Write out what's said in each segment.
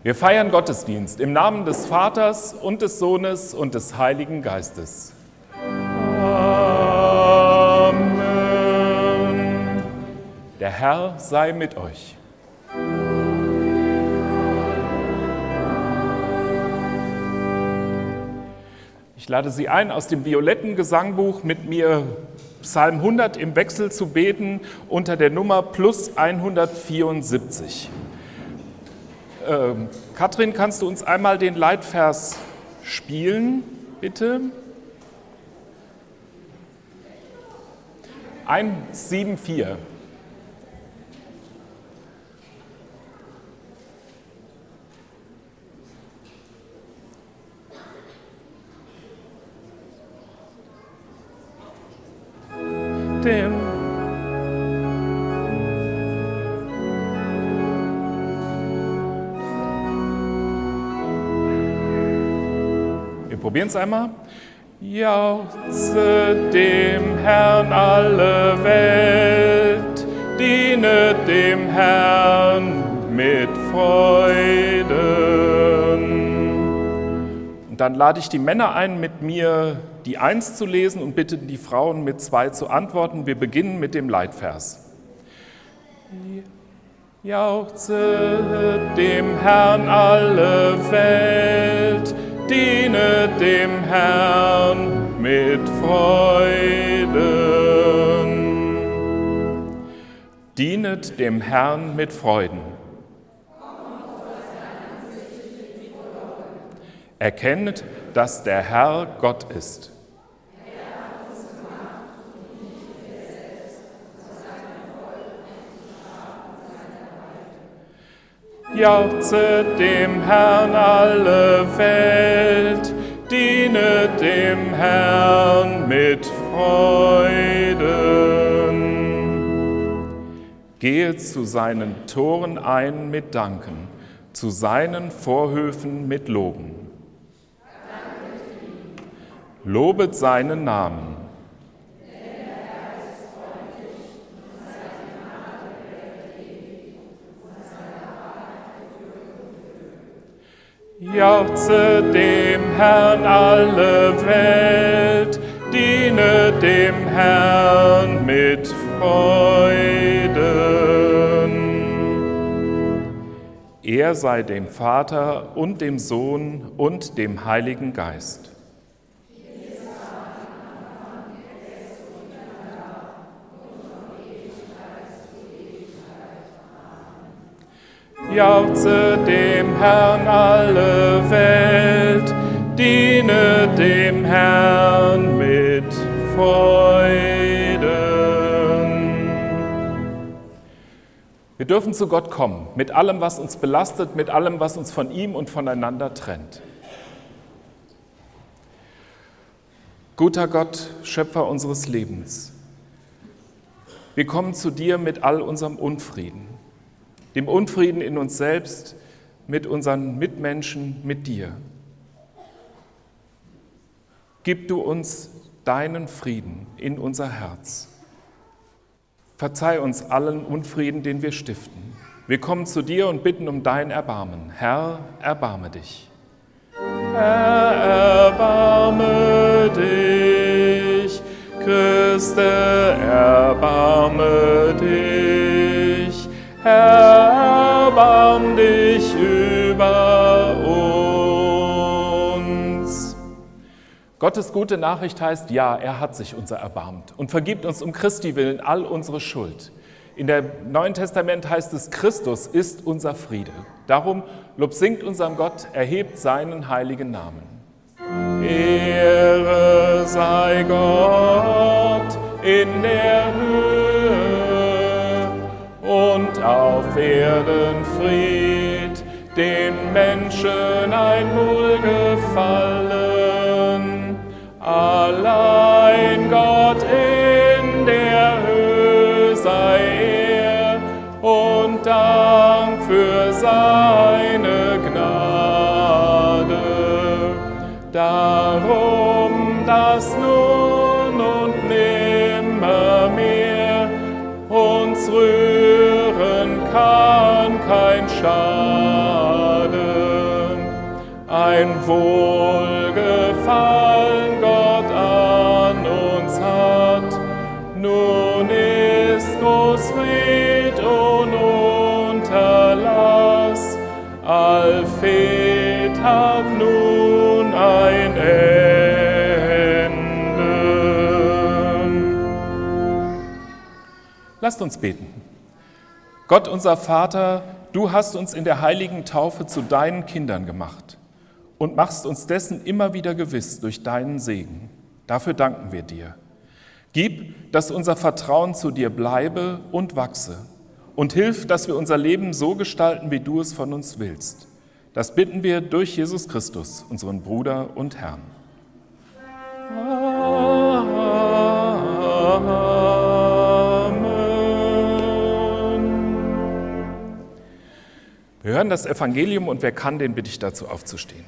Wir feiern Gottesdienst im Namen des Vaters und des Sohnes und des Heiligen Geistes. Amen. Der Herr sei mit euch. Ich lade Sie ein, aus dem violetten Gesangbuch mit mir Psalm 100 im Wechsel zu beten unter der Nummer plus 174. Katrin, kannst du uns einmal den Leitvers spielen, bitte? 174. Wir probieren es einmal. Jauchze dem Herrn alle Welt, dienet dem Herrn mit Freuden. Und dann lade ich die Männer ein, mit mir die 1 zu lesen und bitte die Frauen mit 2 zu antworten. Wir beginnen mit dem Leitvers. Jauchze dem Herrn alle Welt, dienet dem Herrn mit Freuden. Dienet dem Herrn mit Freuden. Erkennet, dass der Herr Gott ist. Jauchze dem Herrn alle Welt, dienet dem Herrn mit Freuden. Gehet zu seinen Toren ein mit Danken, zu seinen Vorhöfen mit Loben. Lobet seinen Namen. Jauchze dem Herrn alle Welt, diene dem Herrn mit Freuden. Er sei dem Vater und dem Sohn und dem Heiligen Geist. Jauchze dem Herrn alle Welt, diene dem Herrn mit Freuden. Wir dürfen zu Gott kommen, mit allem, was uns belastet, mit allem, was uns von ihm und voneinander trennt. Guter Gott, Schöpfer unseres Lebens, wir kommen zu dir mit all unserem Unfrieden. Dem Unfrieden in uns selbst, mit unseren Mitmenschen, mit dir. Gib du uns deinen Frieden in unser Herz. Verzeih uns allen Unfrieden, den wir stiften. Wir kommen zu dir und bitten um dein Erbarmen. Herr, erbarme dich. Herr, erbarme dich. Christe, erbarme dich. Herr, erbarm dich über uns. Gottes gute Nachricht heißt, ja, er hat sich unser erbarmt und vergibt uns um Christi willen all unsere Schuld. In dem Neuen Testament heißt es, Christus ist unser Friede. Darum, Lob singt unserem Gott, erhebt seinen heiligen Namen. Ehre sei Gott in der Höhe und auf Erden Fried, den Menschen ein Wohlgefallen. Allein Gott in der Höhe sei er und Dank für seine Gnade. Darum, dass nun und nimmermehr uns rühren kann kein Schade. ein Wohlgefallen Gott an uns hat. Nun ist groß Fried und Unterlass, allfehlt hat nun ein Ende. Lasst uns beten. Gott, unser Vater, du hast uns in der heiligen Taufe zu deinen Kindern gemacht und machst uns dessen immer wieder gewiss durch deinen Segen. Dafür danken wir dir. Gib, dass unser Vertrauen zu dir bleibe und wachse und hilf, dass wir unser Leben so gestalten, wie du es von uns willst. Das bitten wir durch Jesus Christus, unseren Bruder und Herrn. Wir hören das Evangelium und wer kann, den bitte ich dazu aufzustehen.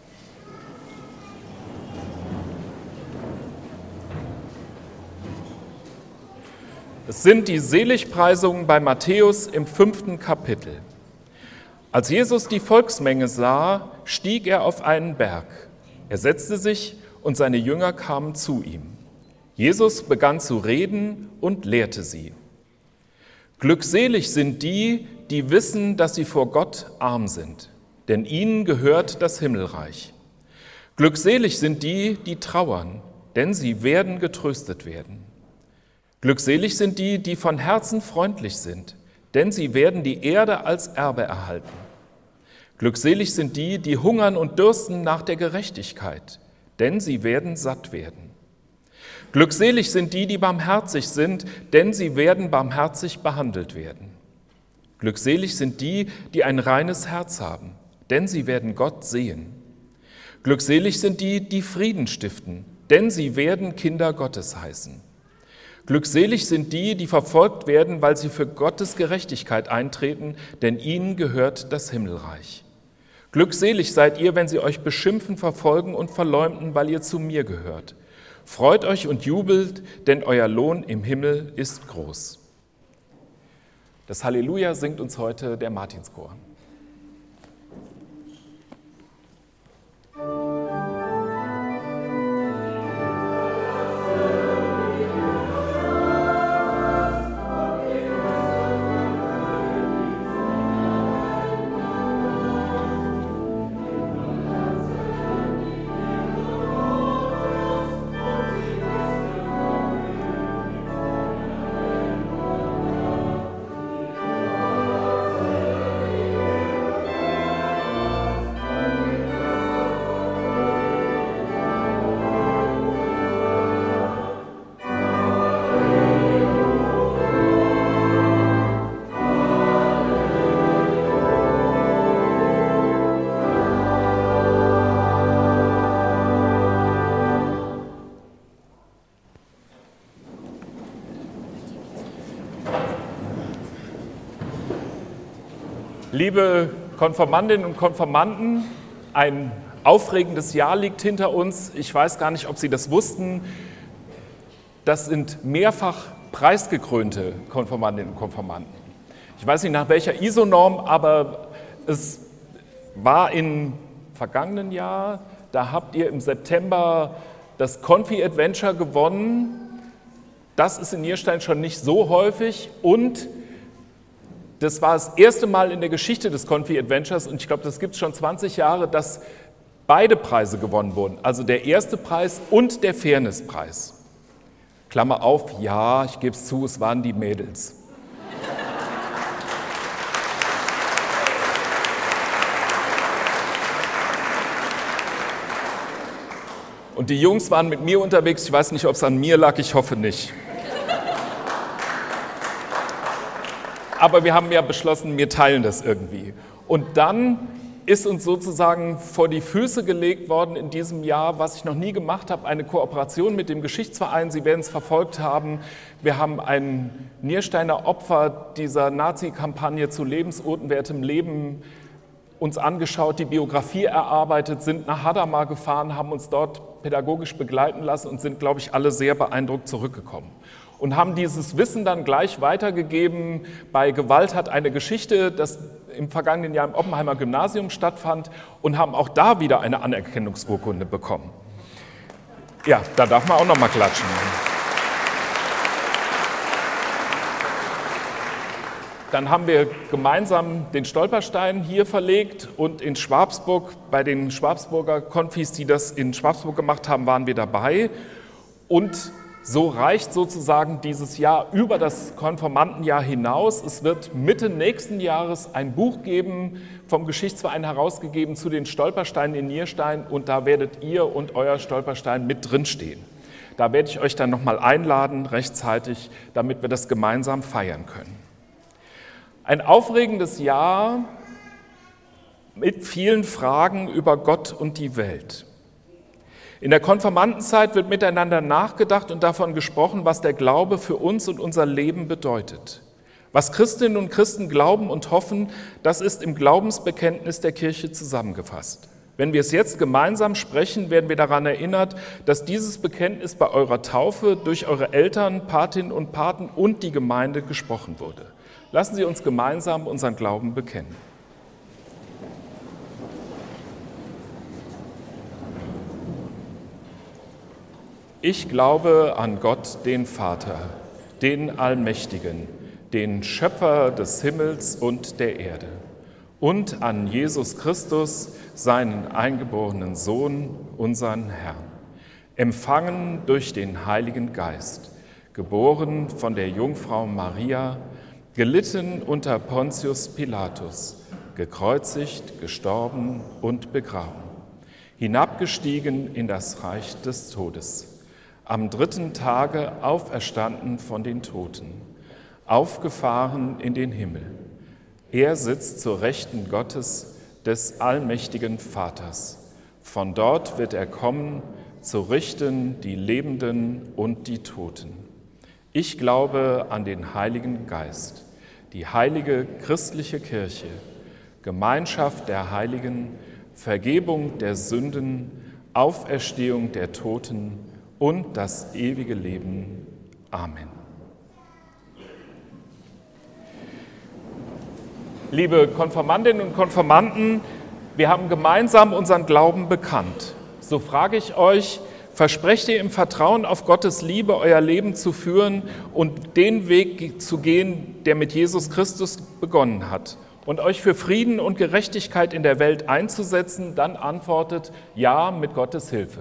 Es sind die Seligpreisungen bei Matthäus im 5. Kapitel. Als Jesus die Volksmenge sah, stieg er auf einen Berg. Er setzte sich und seine Jünger kamen zu ihm. Jesus begann zu reden und lehrte sie. Glückselig sind die, die wissen, dass sie vor Gott arm sind, denn ihnen gehört das Himmelreich. Glückselig sind die, die trauern, denn sie werden getröstet werden. Glückselig sind die, die von Herzen freundlich sind, denn sie werden die Erde als Erbe erhalten. Glückselig sind die, die hungern und dürsten nach der Gerechtigkeit, denn sie werden satt werden. Glückselig sind die, die barmherzig sind, denn sie werden barmherzig behandelt werden. Glückselig sind die, die ein reines Herz haben, denn sie werden Gott sehen. Glückselig sind die, die Frieden stiften, denn sie werden Kinder Gottes heißen. Glückselig sind die, die verfolgt werden, weil sie für Gottes Gerechtigkeit eintreten, denn ihnen gehört das Himmelreich. Glückselig seid ihr, wenn sie euch beschimpfen, verfolgen und verleumden, weil ihr zu mir gehört. Freut euch und jubelt, denn euer Lohn im Himmel ist groß. Das Halleluja singt uns heute der Martinschor. Liebe Konfirmandinnen und Konfirmanden, ein aufregendes Jahr liegt hinter uns. Ich weiß gar nicht, ob Sie das wussten. Das sind mehrfach preisgekrönte Konfirmandinnen und Konfirmanden. Ich weiß nicht nach welcher ISO-Norm, aber es war im vergangenen Jahr, da habt ihr im September das Konfi-Adventure gewonnen. Das ist in Nierstein schon nicht so häufig und das war das erste Mal in der Geschichte des Konfi-Adventures und ich glaube, das gibt es schon 20 Jahre, dass beide Preise gewonnen wurden, also der erste Preis und der Fairnesspreis. Klammer auf, ja, ich gebe es zu, es waren die Mädels. Und die Jungs waren mit mir unterwegs, ich weiß nicht, ob es an mir lag, ich hoffe nicht. Aber wir haben ja beschlossen, wir teilen das irgendwie. Und dann ist uns sozusagen vor die Füße gelegt worden in diesem Jahr, was ich noch nie gemacht habe, eine Kooperation mit dem Geschichtsverein. Sie werden es verfolgt haben. Wir haben ein Niersteiner Opfer dieser Nazi-Kampagne zu lebensunwertem Leben uns angeschaut, die Biografie erarbeitet, sind nach Hadamar gefahren, haben uns dort pädagogisch begleiten lassen und sind, glaube ich, alle sehr beeindruckt zurückgekommen. und haben dieses Wissen dann gleich weitergegeben. Bei Gewalt hat eine Geschichte, das im vergangenen Jahr im Oppenheimer Gymnasium stattfand, und haben auch da wieder eine Anerkennungsurkunde bekommen. Ja, da darf man auch noch mal klatschen. Dann haben wir gemeinsam den Stolperstein hier verlegt und in Schwabsburg, bei den Schwabsburger Konfis, die das in Schwabsburg gemacht haben, waren wir dabei. Und so reicht sozusagen dieses Jahr über das Konformantenjahr hinaus. Es wird Mitte nächsten Jahres ein Buch geben, vom Geschichtsverein herausgegeben, zu den Stolpersteinen in Nierstein, und da werdet ihr und euer Stolperstein mit drinstehen. Da werde ich euch dann nochmal einladen, rechtzeitig, damit wir das gemeinsam feiern können. Ein aufregendes Jahr mit vielen Fragen über Gott und die Welt. In der Konfirmandenzeit wird miteinander nachgedacht und davon gesprochen, was der Glaube für uns und unser Leben bedeutet. Was Christinnen und Christen glauben und hoffen, das ist im Glaubensbekenntnis der Kirche zusammengefasst. Wenn wir es jetzt gemeinsam sprechen, werden wir daran erinnert, dass dieses Bekenntnis bei eurer Taufe durch eure Eltern, Patinnen und Paten und die Gemeinde gesprochen wurde. Lassen Sie uns gemeinsam unseren Glauben bekennen. Ich glaube an Gott, den Vater, den Allmächtigen, den Schöpfer des Himmels und der Erde, und an Jesus Christus, seinen eingeborenen Sohn, unseren Herrn, empfangen durch den Heiligen Geist, geboren von der Jungfrau Maria, gelitten unter Pontius Pilatus, gekreuzigt, gestorben und begraben, hinabgestiegen in das Reich des Todes, am 3. Tage auferstanden von den Toten, aufgefahren in den Himmel. Er sitzt zur Rechten Gottes, des allmächtigen Vaters. Von dort wird er kommen, zu richten die Lebenden und die Toten. Ich glaube an den Heiligen Geist, die heilige christliche Kirche, Gemeinschaft der Heiligen, Vergebung der Sünden, Auferstehung der Toten und das ewige Leben. Amen. Liebe Konfirmandinnen und Konfirmanden, wir haben gemeinsam unseren Glauben bekannt. So frage ich euch, versprecht ihr im Vertrauen auf Gottes Liebe, euer Leben zu führen und den Weg zu gehen, der mit Jesus Christus begonnen hat, und euch für Frieden und Gerechtigkeit in der Welt einzusetzen? Dann antwortet ja mit Gottes Hilfe.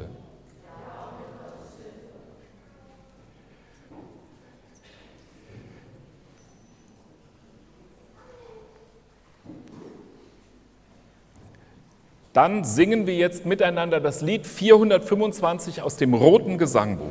Dann singen wir jetzt miteinander das Lied 425 aus dem Roten Gesangbuch.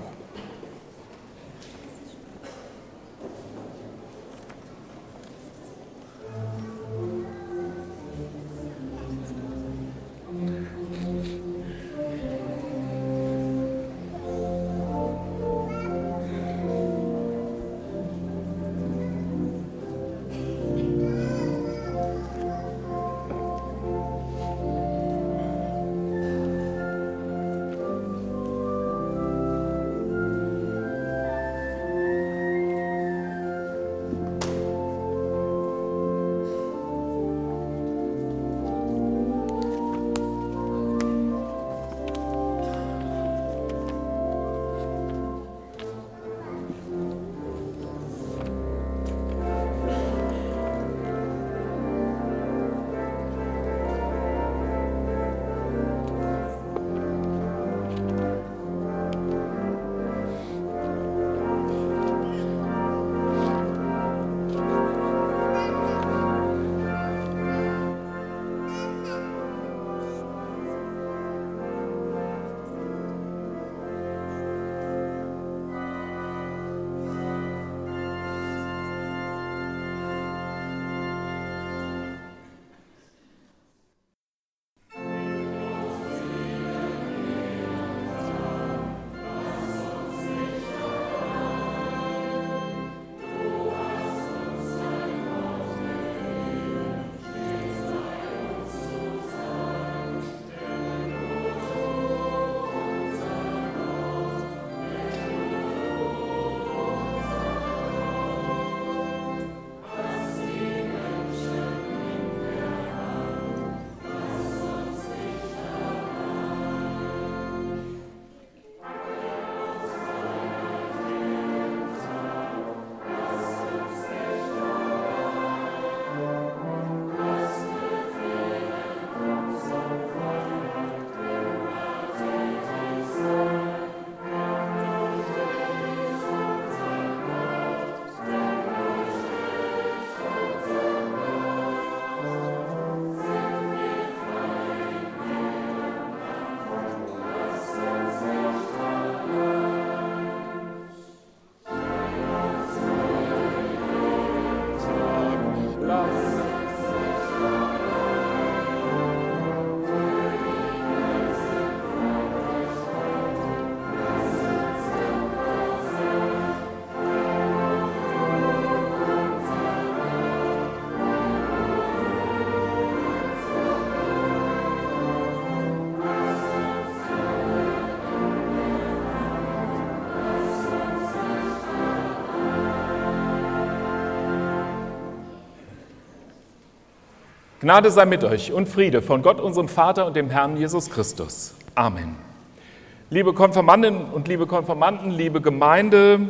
Gnade sei mit euch und Friede von Gott, unserem Vater und dem Herrn Jesus Christus. Amen. Liebe Konfirmandinnen und liebe Konfirmanden, liebe Gemeinde,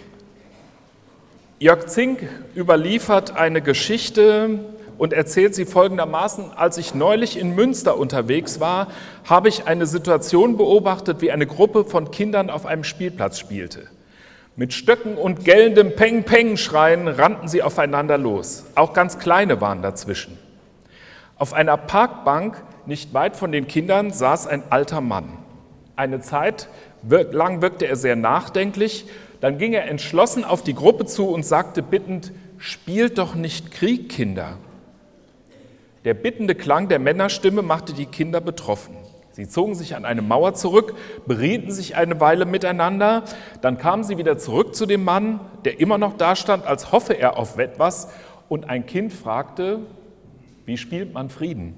Jörg Zink überliefert eine Geschichte und erzählt sie folgendermaßen: Als ich neulich in Münster unterwegs war, habe ich eine Situation beobachtet, wie eine Gruppe von Kindern auf einem Spielplatz spielte. Mit Stöcken und gellendem Peng-Peng-Schreien rannten sie aufeinander los. Auch ganz Kleine waren dazwischen. Auf einer Parkbank, nicht weit von den Kindern, saß ein alter Mann. Eine Zeit lang wirkte er sehr nachdenklich, dann ging er entschlossen auf die Gruppe zu und sagte bittend: Spielt doch nicht Krieg, Kinder. Der bittende Klang der Männerstimme machte die Kinder betroffen. Sie zogen sich an eine Mauer zurück, berieten sich eine Weile miteinander, dann kamen sie wieder zurück zu dem Mann, der immer noch dastand, als hoffe er auf etwas, und ein Kind fragte: Wie spielt man Frieden?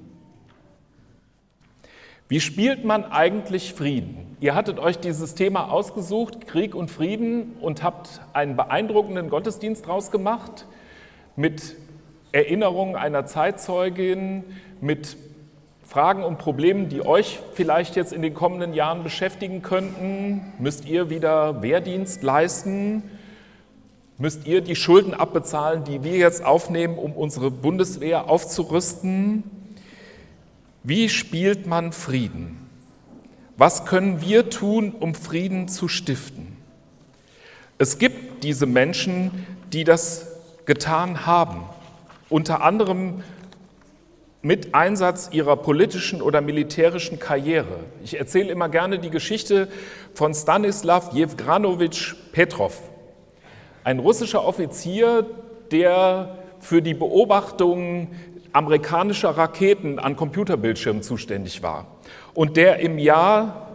Wie spielt man eigentlich Frieden? Ihr hattet euch dieses Thema ausgesucht, Krieg und Frieden, und habt einen beeindruckenden Gottesdienst draus gemacht, mit Erinnerungen einer Zeitzeugin, mit Fragen und Problemen, die euch vielleicht jetzt in den kommenden Jahren beschäftigen könnten. Müsst ihr wieder Wehrdienst leisten? Müsst ihr die Schulden abbezahlen, die wir jetzt aufnehmen, um unsere Bundeswehr aufzurüsten? Wie spielt man Frieden? Was können wir tun, um Frieden zu stiften? Es gibt diese Menschen, die das getan haben, unter anderem mit Einsatz ihrer politischen oder militärischen Karriere. Ich erzähle immer gerne die Geschichte von Stanislav Jewgranowitsch Petrov. Ein russischer Offizier, der für die Beobachtung amerikanischer Raketen an Computerbildschirmen zuständig war und der im Jahr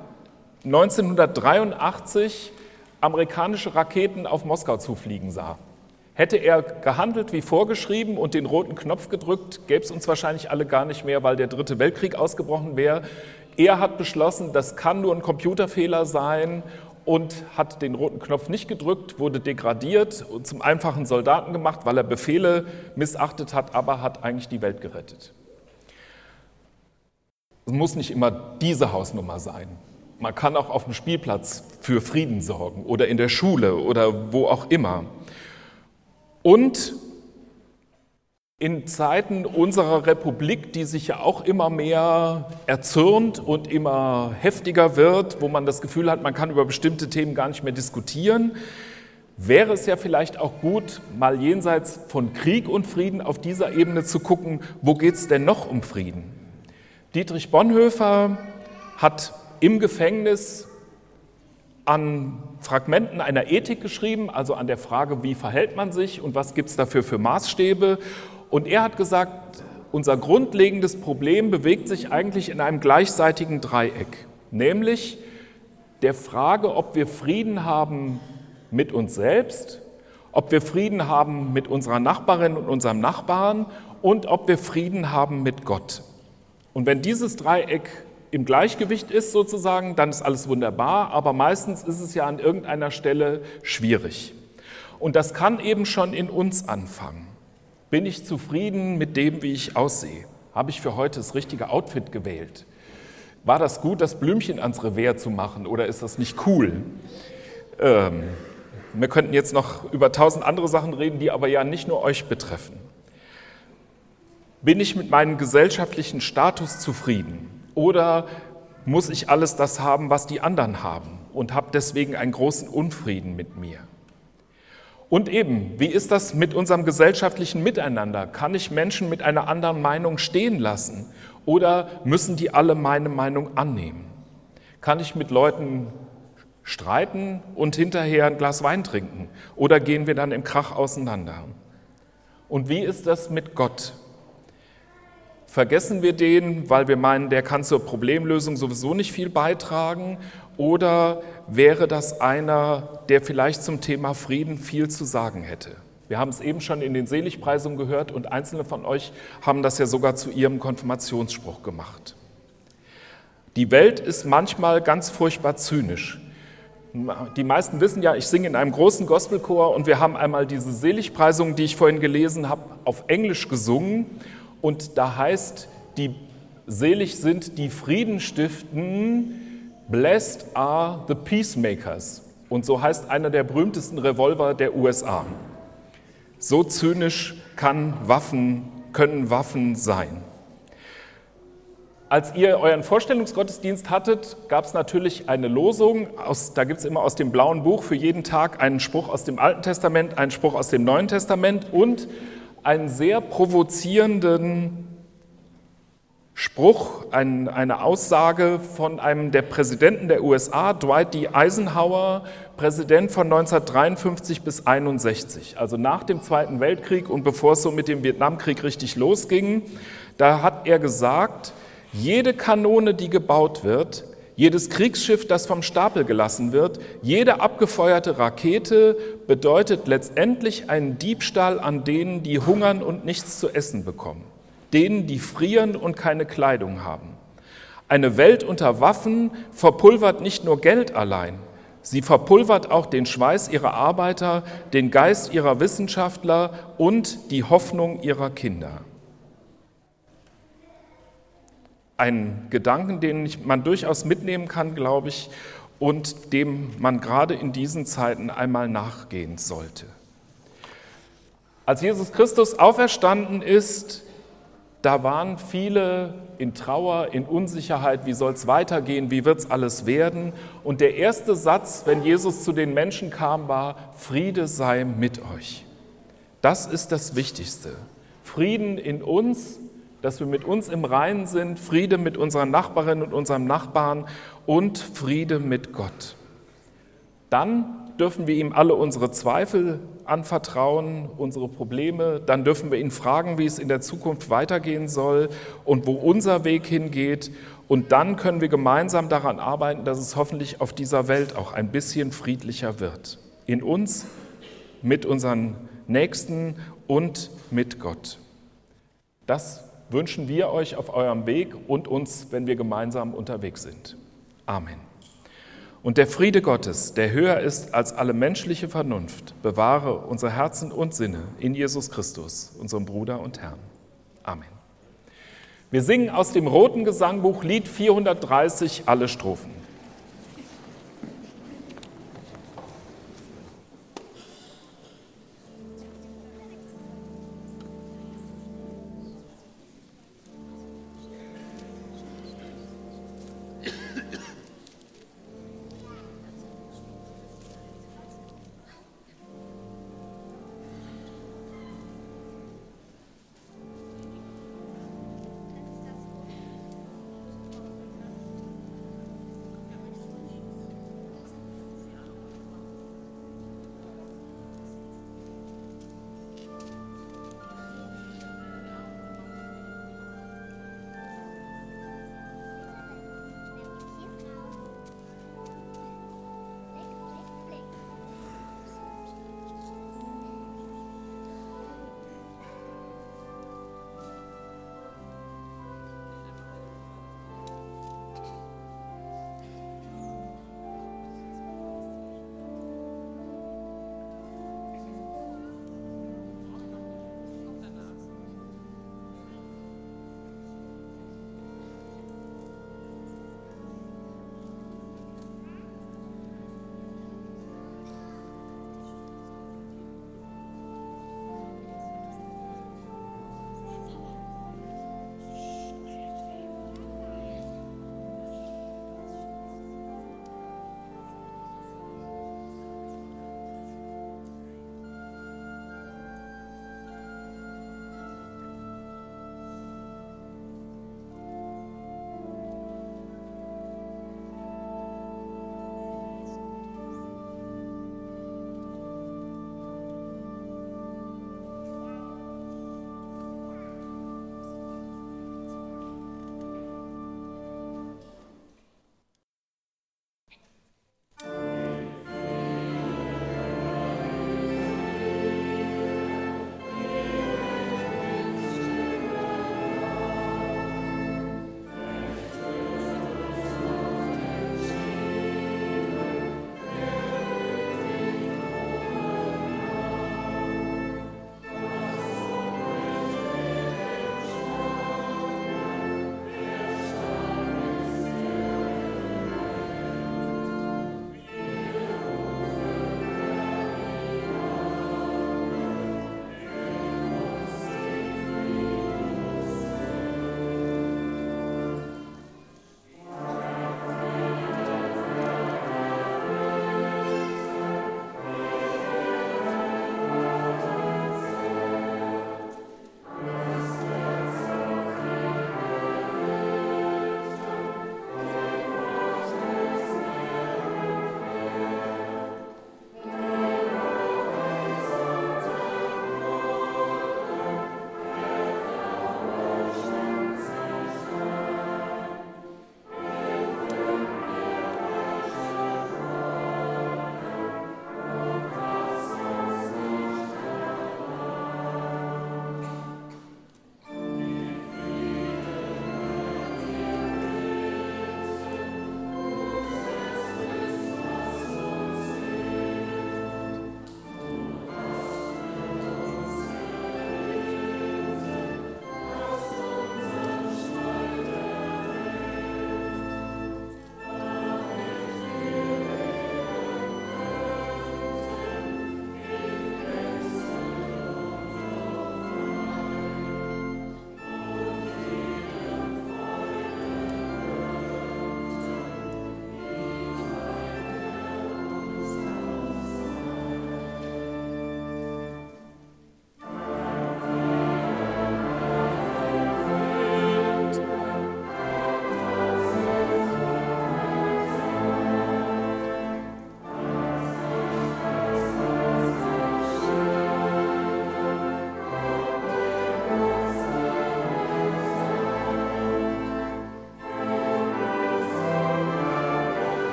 1983 amerikanische Raketen auf Moskau zufliegen sah. Hätte er gehandelt wie vorgeschrieben und den roten Knopf gedrückt, gäbe es uns wahrscheinlich alle gar nicht mehr, weil der Dritte Weltkrieg ausgebrochen wäre. Er hat beschlossen, das kann nur ein Computerfehler sein, und hat den roten Knopf nicht gedrückt, wurde degradiert und zum einfachen Soldaten gemacht, weil er Befehle missachtet hat, aber hat eigentlich die Welt gerettet. Es muss nicht immer diese Hausnummer sein. Man kann auch auf dem Spielplatz für Frieden sorgen oder in der Schule oder wo auch immer. Und in Zeiten unserer Republik, die sich ja auch immer mehr erzürnt und immer heftiger wird, wo man das Gefühl hat, man kann über bestimmte Themen gar nicht mehr diskutieren, wäre es ja vielleicht auch gut, mal jenseits von Krieg und Frieden auf dieser Ebene zu gucken, wo geht es denn noch um Frieden? Dietrich Bonhoeffer hat im Gefängnis an Fragmenten einer Ethik geschrieben, also an der Frage, wie verhält man sich und was gibt es dafür für Maßstäbe. Und er hat gesagt, unser grundlegendes Problem bewegt sich eigentlich in einem gleichseitigen Dreieck, nämlich der Frage, ob wir Frieden haben mit uns selbst, ob wir Frieden haben mit unserer Nachbarin und unserem Nachbarn und ob wir Frieden haben mit Gott. Und wenn dieses Dreieck im Gleichgewicht ist sozusagen, dann ist alles wunderbar, aber meistens ist es ja an irgendeiner Stelle schwierig. Und das kann eben schon in uns anfangen. Bin ich zufrieden mit dem, wie ich aussehe? Habe ich für heute das richtige Outfit gewählt? War das gut, das Blümchen ans Revers zu machen, oder ist das nicht cool? Wir könnten jetzt noch über 1000 andere Sachen reden, die aber ja nicht nur euch betreffen. Bin ich mit meinem gesellschaftlichen Status zufrieden? Oder muss ich alles das haben, was die anderen haben, und habe deswegen einen großen Unfrieden mit mir? Und eben, wie ist das mit unserem gesellschaftlichen Miteinander? Kann ich Menschen mit einer anderen Meinung stehen lassen? Oder müssen die alle meine Meinung annehmen? Kann ich mit Leuten streiten und hinterher ein Glas Wein trinken? Oder gehen wir dann im Krach auseinander? Und wie ist das mit Gott? Vergessen wir den, weil wir meinen, der kann zur Problemlösung sowieso nicht viel beitragen? Oder wäre das einer, der vielleicht zum Thema Frieden viel zu sagen hätte? Wir haben es eben schon in den Seligpreisungen gehört und einzelne von euch haben das ja sogar zu ihrem Konfirmationsspruch gemacht. Die Welt ist manchmal ganz furchtbar zynisch. Die meisten wissen ja, ich singe in einem großen Gospelchor und wir haben einmal diese Seligpreisungen, die ich vorhin gelesen habe, auf Englisch gesungen. Und da heißt, die selig sind, die Frieden stiften, blessed are the peacemakers. Und so heißt einer der berühmtesten Revolver der USA. So zynisch können Waffen sein. Als ihr euren Vorstellungsgottesdienst hattet, gab es natürlich eine Losung. Da gibt es immer aus dem blauen Buch für jeden Tag einen Spruch aus dem Alten Testament, einen Spruch aus dem Neuen Testament und einen sehr provozierenden Spruch, eine Aussage von einem der Präsidenten der USA, Dwight D. Eisenhower, Präsident von 1953 bis 1961, also nach dem Zweiten Weltkrieg und bevor es so mit dem Vietnamkrieg richtig losging. Da hat er gesagt, jede Kanone, die gebaut wird, jedes Kriegsschiff, das vom Stapel gelassen wird, jede abgefeuerte Rakete bedeutet letztendlich einen Diebstahl an denen, die hungern und nichts zu essen bekommen, denen, die frieren und keine Kleidung haben. Eine Welt unter Waffen verpulvert nicht nur Geld allein, sie verpulvert auch den Schweiß ihrer Arbeiter, den Geist ihrer Wissenschaftler und die Hoffnung ihrer Kinder. Ein Gedanken, den man durchaus mitnehmen kann, glaube ich, und dem man gerade in diesen Zeiten einmal nachgehen sollte. Als Jesus Christus auferstanden ist, da waren viele in Trauer, in Unsicherheit, wie soll es weitergehen, wie wird es alles werden? Und der erste Satz, wenn Jesus zu den Menschen kam, war, Friede sei mit euch. Das ist das Wichtigste. Frieden in uns, dass wir mit uns im Reinen sind, Friede mit unserer Nachbarin und unserem Nachbarn und Friede mit Gott. Dann dürfen wir ihm alle unsere Zweifel anvertrauen, unsere Probleme. Dann dürfen wir ihn fragen, wie es in der Zukunft weitergehen soll und wo unser Weg hingeht. Und dann können wir gemeinsam daran arbeiten, dass es hoffentlich auf dieser Welt auch ein bisschen friedlicher wird. In uns, mit unseren Nächsten und mit Gott. Das wünschen wir euch auf eurem Weg und uns, wenn wir gemeinsam unterwegs sind. Amen. Und der Friede Gottes, der höher ist als alle menschliche Vernunft, bewahre unsere Herzen und Sinne in Jesus Christus, unserem Bruder und Herrn. Amen. Wir singen aus dem Roten Gesangbuch Lied 430 alle Strophen.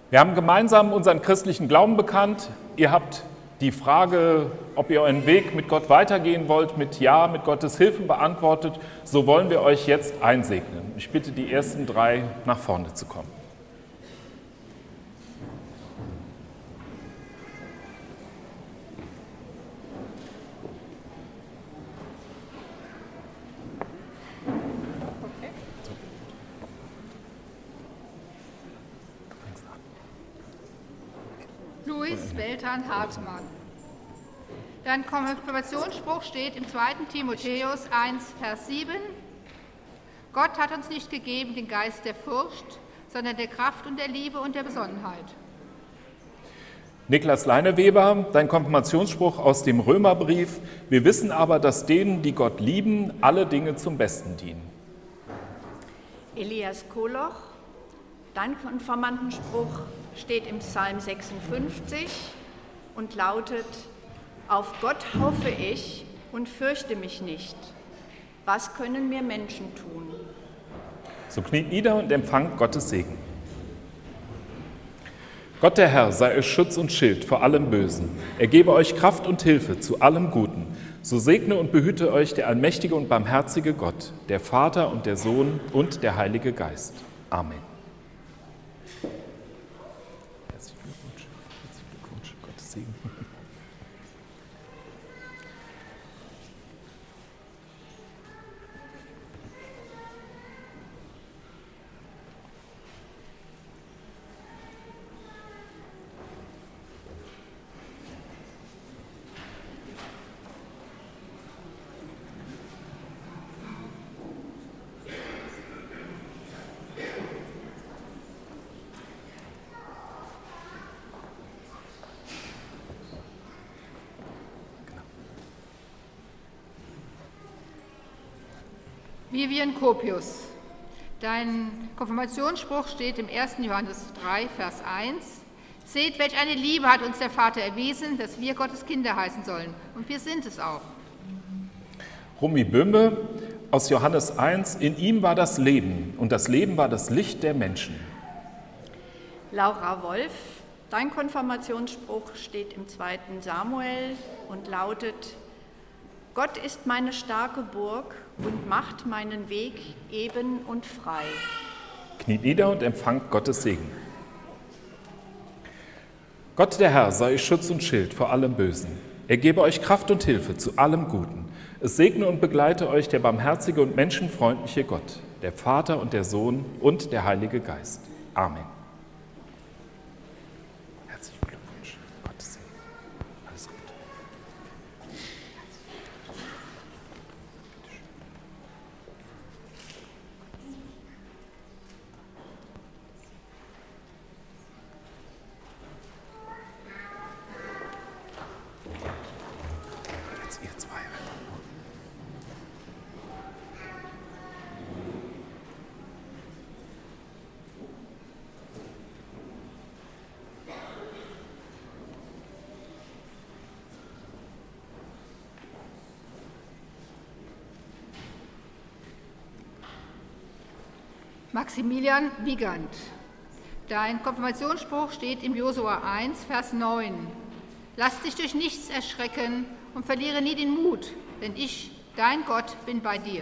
Wir haben gemeinsam unseren christlichen Glauben bekannt. Ihr habt die Frage, ob ihr euren Weg mit Gott weitergehen wollt, mit Ja, mit Gottes Hilfe beantwortet. So wollen wir euch jetzt einsegnen. Ich bitte die ersten 3 nach vorne zu kommen. Luis Weltan Hartmann. Dein Konfirmationsspruch steht im 2. Timotheus 1, Vers 7. Gott hat uns nicht gegeben den Geist der Furcht, sondern der Kraft und der Liebe und der Besonnenheit. Niklas Leineweber, dein Konfirmationsspruch aus dem Römerbrief. Wir wissen aber, dass denen, die Gott lieben, alle Dinge zum Besten dienen. Elias Koloch, dein Konfirmandenspruch steht im Psalm 56 und lautet: Auf Gott hoffe ich und fürchte mich nicht. Was können mir Menschen tun? So kniet nieder und empfangt Gottes Segen. Gott der Herr sei euch Schutz und Schild vor allem Bösen. Er gebe euch Kraft und Hilfe zu allem Guten. So segne und behüte euch der allmächtige und barmherzige Gott, der Vater und der Sohn und der Heilige Geist. Amen. Herzlichen Glückwunsch, Gottes Segen. Vivian Kopius. Dein Konfirmationsspruch steht im 1. Johannes 3, Vers 1. Seht, welch eine Liebe hat uns der Vater erwiesen, dass wir Gottes Kinder heißen sollen. Und wir sind es auch. Rumi Böhme aus Johannes 1. In ihm war das Leben und das Leben war das Licht der Menschen. Laura Wolf, dein Konfirmationsspruch steht im 2. Samuel und lautet: Gott ist meine starke Burg und macht meinen Weg eben und frei. Kniet nieder und empfangt Gottes Segen. Gott der Herr sei euch Schutz und Schild vor allem Bösen. Er gebe euch Kraft und Hilfe zu allem Guten. Es segne und begleite euch der barmherzige und menschenfreundliche Gott, der Vater und der Sohn und der Heilige Geist. Amen. Herzlichen Glückwunsch. Gottes Segen. Alles Gute. Jetzt ihr zwei einfach. Maximilian Wiegand. Dein Konfirmationsspruch steht im Josua 1, Vers 9. Lass dich durch nichts erschrecken und verliere nie den Mut, denn ich, dein Gott, bin bei dir.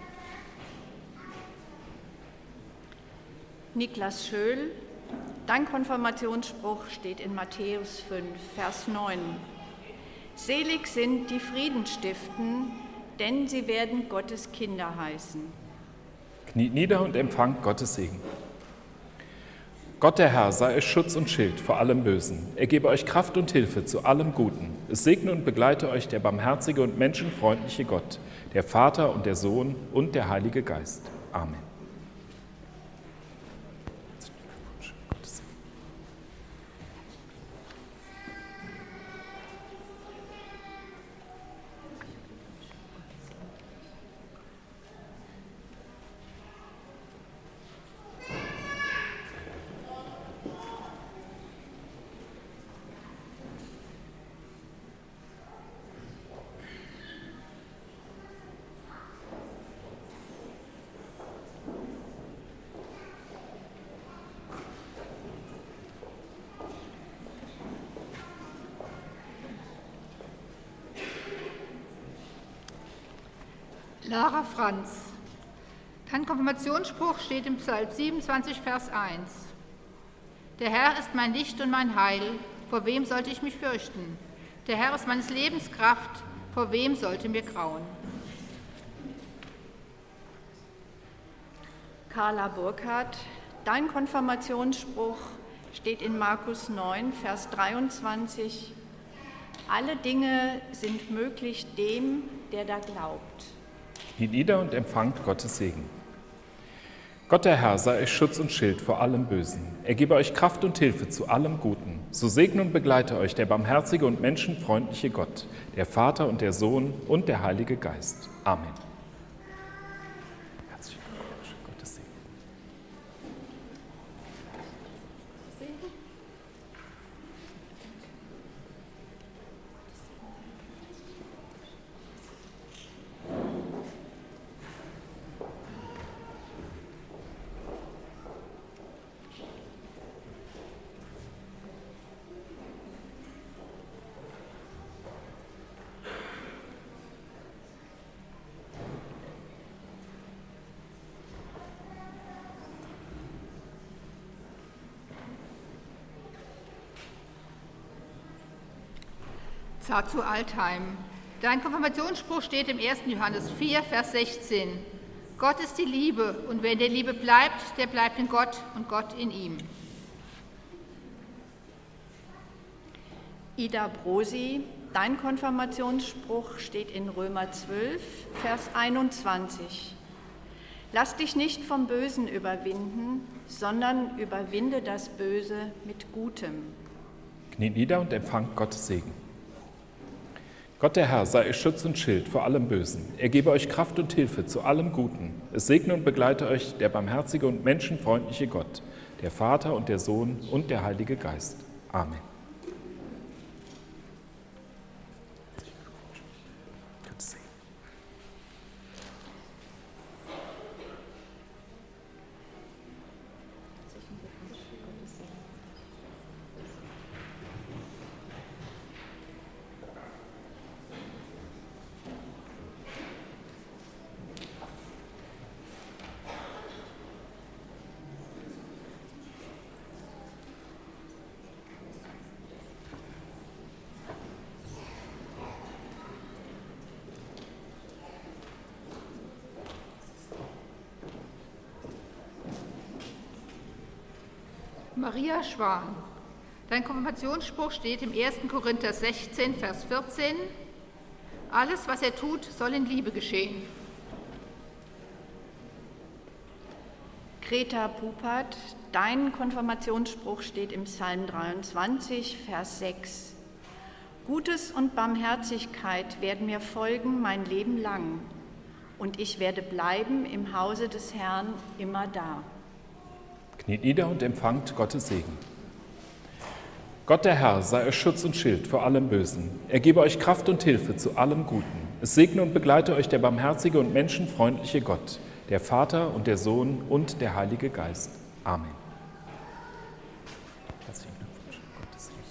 Niklas Schöll, dein Konfirmationsspruch steht in Matthäus 5, Vers 9. Selig sind die Frieden stiften, denn sie werden Gottes Kinder heißen. Kniet nieder und empfangt Gottes Segen. Gott der Herr sei euch Schutz und Schild vor allem Bösen. Er gebe euch Kraft und Hilfe zu allem Guten. Es segne und begleite euch der barmherzige und menschenfreundliche Gott, der Vater und der Sohn und der Heilige Geist. Amen. Lara Franz. Dein Konfirmationsspruch steht im Psalm 27, Vers 1. Der Herr ist mein Licht und mein Heil, vor wem sollte ich mich fürchten? Der Herr ist meines Lebens Kraft, vor wem sollte mir grauen? Carla Burkhardt, dein Konfirmationsspruch steht in Markus 9, Vers 23. Alle Dinge sind möglich dem, der da glaubt. Kniet nieder und empfangt Gottes Segen. Gott der Herr sei euch Schutz und Schild vor allem Bösen. Er gebe euch Kraft und Hilfe zu allem Guten. So segne und begleite euch der barmherzige und menschenfreundliche Gott, der Vater und der Sohn und der Heilige Geist. Amen. Herzlichen Glückwunsch, Gottes Segen. Zazu Altheim. Dein Konfirmationsspruch steht im 1. Johannes 4, Vers 16. Gott ist die Liebe, und wer in der Liebe bleibt, der bleibt in Gott und Gott in ihm. Ida Brosi, dein Konfirmationsspruch steht in Römer 12, Vers 21. Lass dich nicht vom Bösen überwinden, sondern überwinde das Böse mit Gutem. Kniet nieder und empfangt Gottes Segen. Gott der Herr sei euch Schutz und Schild vor allem Bösen. Er gebe euch Kraft und Hilfe zu allem Guten. Es segne und begleite euch der barmherzige und menschenfreundliche Gott, der Vater und der Sohn und der Heilige Geist. Amen. Gottes Segen. Maria Schwan. Dein Konfirmationsspruch steht im 1. Korinther 16, Vers 14. Alles, was er tut, soll in Liebe geschehen. Greta Pupert, dein Konfirmationsspruch steht im Psalm 23, Vers 6. Gutes und Barmherzigkeit werden mir folgen mein Leben lang, und ich werde bleiben im Hause des Herrn immer da. Kniet nieder und empfangt Gottes Segen. Gott der Herr sei euch Schutz und Schild vor allem Bösen. Er gebe euch Kraft und Hilfe zu allem Guten. Es segne und begleite euch der barmherzige und menschenfreundliche Gott, der Vater und der Sohn und der Heilige Geist. Amen. Herzlichen Glückwunsch, Gottes Segen.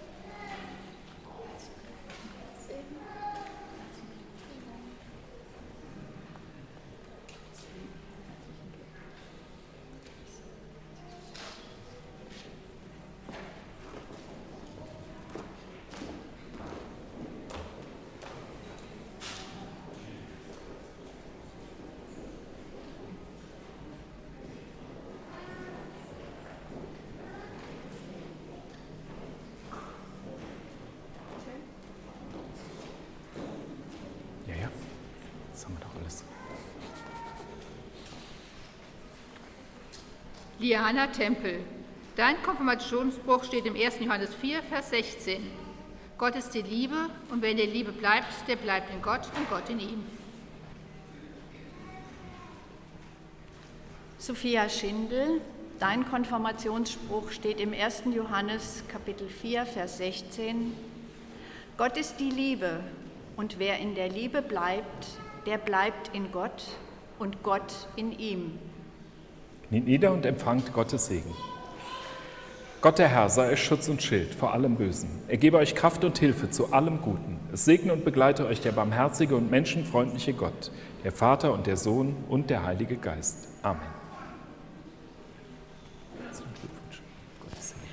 Das haben wir doch alles. Liana Tempel. Dein Konfirmationsspruch steht im 1. Johannes 4, Vers 16. Gott ist die Liebe, und wer in der Liebe bleibt, der bleibt in Gott und Gott in ihm. Sophia Schindel, dein Konfirmationsspruch steht im 1. Johannes Kapitel 4, Vers 16. Gott ist die Liebe, und wer in der Liebe bleibt, der bleibt in Gott und Gott in ihm. Kniet nieder und empfangt Gottes Segen. Gott der Herr sei euch Schutz und Schild vor allem Bösen. Er gebe euch Kraft und Hilfe zu allem Guten. Es segne und begleite euch der barmherzige und menschenfreundliche Gott, der Vater und der Sohn und der Heilige Geist. Amen. Herzlichen Glückwunsch. Gottes Segen.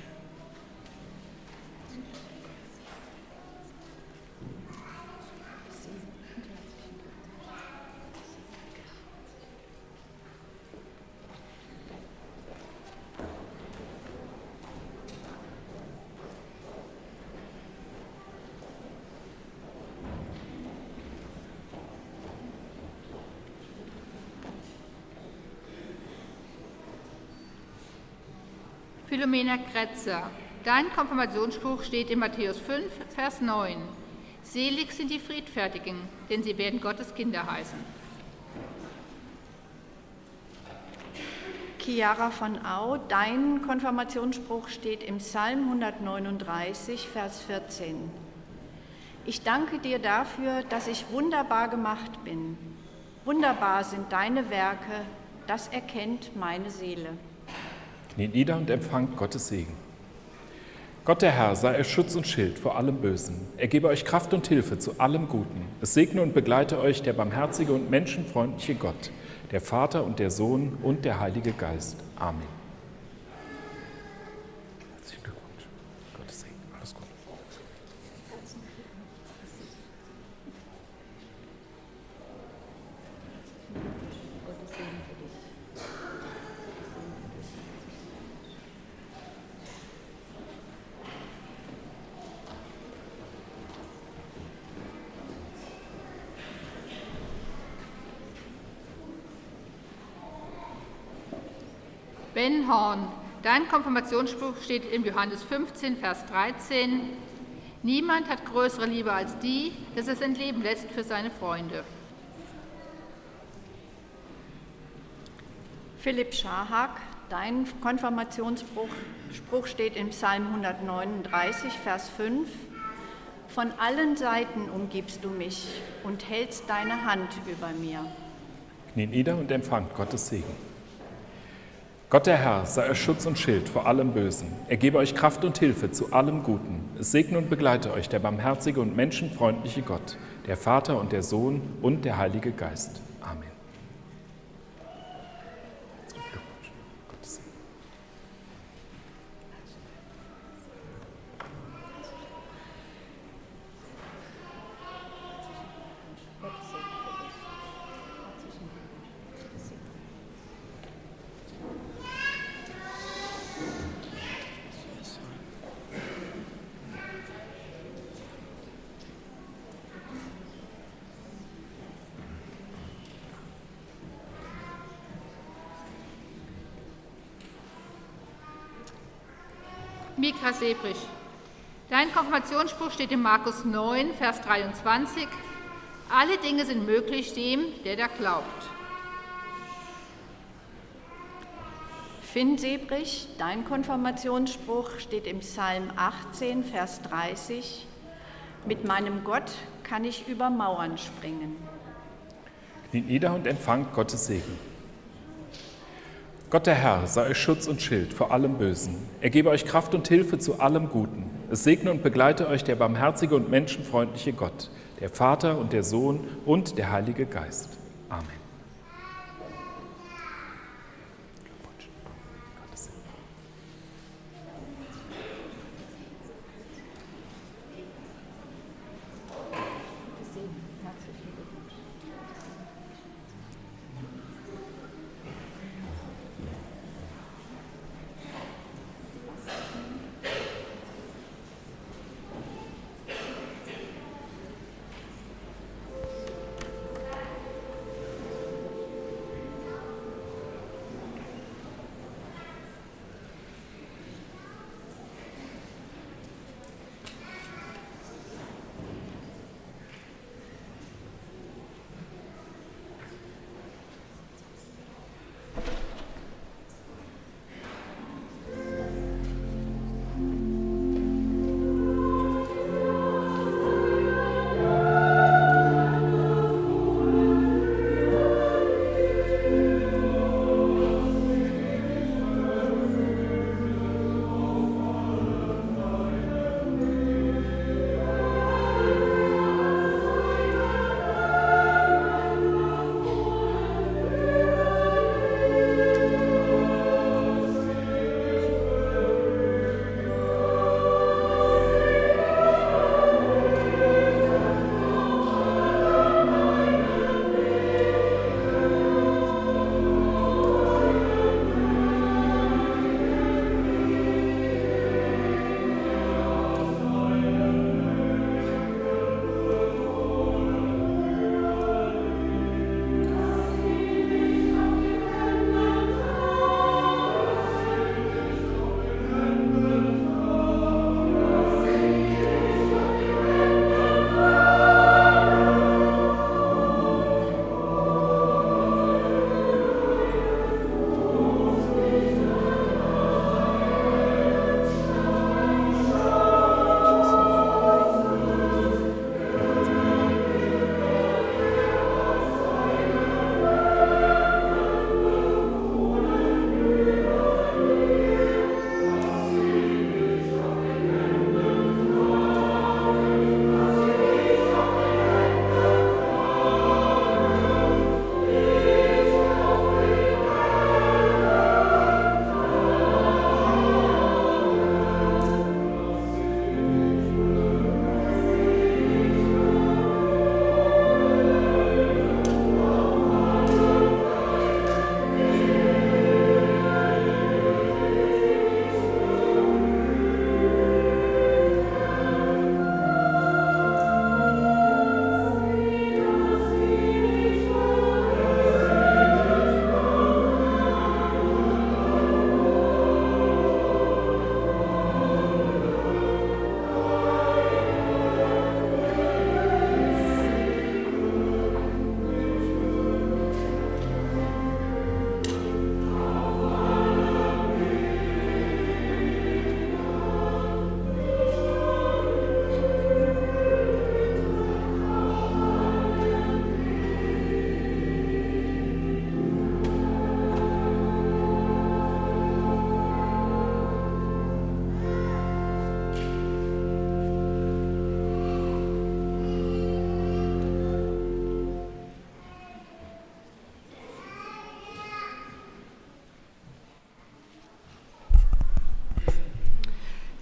Philomena Kretzer. Dein Konfirmationsspruch steht in Matthäus 5, Vers 9. Selig sind die Friedfertigen, denn sie werden Gottes Kinder heißen. Chiara von Au, dein Konfirmationsspruch steht im Psalm 139, Vers 14. Ich danke dir dafür, dass ich wunderbar gemacht bin. Wunderbar sind deine Werke, das erkennt meine Seele. Kniet nieder und empfangt Gottes Segen. Gott der Herr sei euch Schutz und Schild vor allem Bösen. Er gebe euch Kraft und Hilfe zu allem Guten. Es segne und begleite euch der barmherzige und menschenfreundliche Gott, der Vater und der Sohn und der Heilige Geist. Amen. Herzlichen Glückwunsch. Gottes Segen. Alles Gute. Ben Horn, dein Konfirmationsspruch steht in Johannes 15, Vers 13. Niemand hat größere Liebe als die, dass er sein Leben lässt für seine Freunde. Philipp Schahak, dein Konfirmationsspruch steht im Psalm 139, Vers 5. Von allen Seiten umgibst du mich und hältst deine Hand über mir. Kniet nieder und empfangt Gottes Segen. Gott der Herr sei euch Schutz und Schild vor allem Bösen. Er gebe euch Kraft und Hilfe zu allem Guten. Es segne und begleite euch der barmherzige und menschenfreundliche Gott, der Vater und der Sohn und der Heilige Geist. Amen. Herzlichen Glückwunsch. Gottes Segen. Mika Sebrich. Dein Konfirmationsspruch steht in Markus 9, Vers 23. Alle Dinge sind möglich dem, der da glaubt. Finn Sebrich, dein Konfirmationsspruch steht im Psalm 18, Vers 30. Mit meinem Gott kann ich über Mauern springen. Kniet nieder und empfangt Gottes Segen. Gott der Herr sei euch Schutz und Schild vor allem Bösen. Er gebe euch Kraft und Hilfe zu allem Guten. Es segne und begleite euch der barmherzige und menschenfreundliche Gott, der Vater und der Sohn und der Heilige Geist. Amen.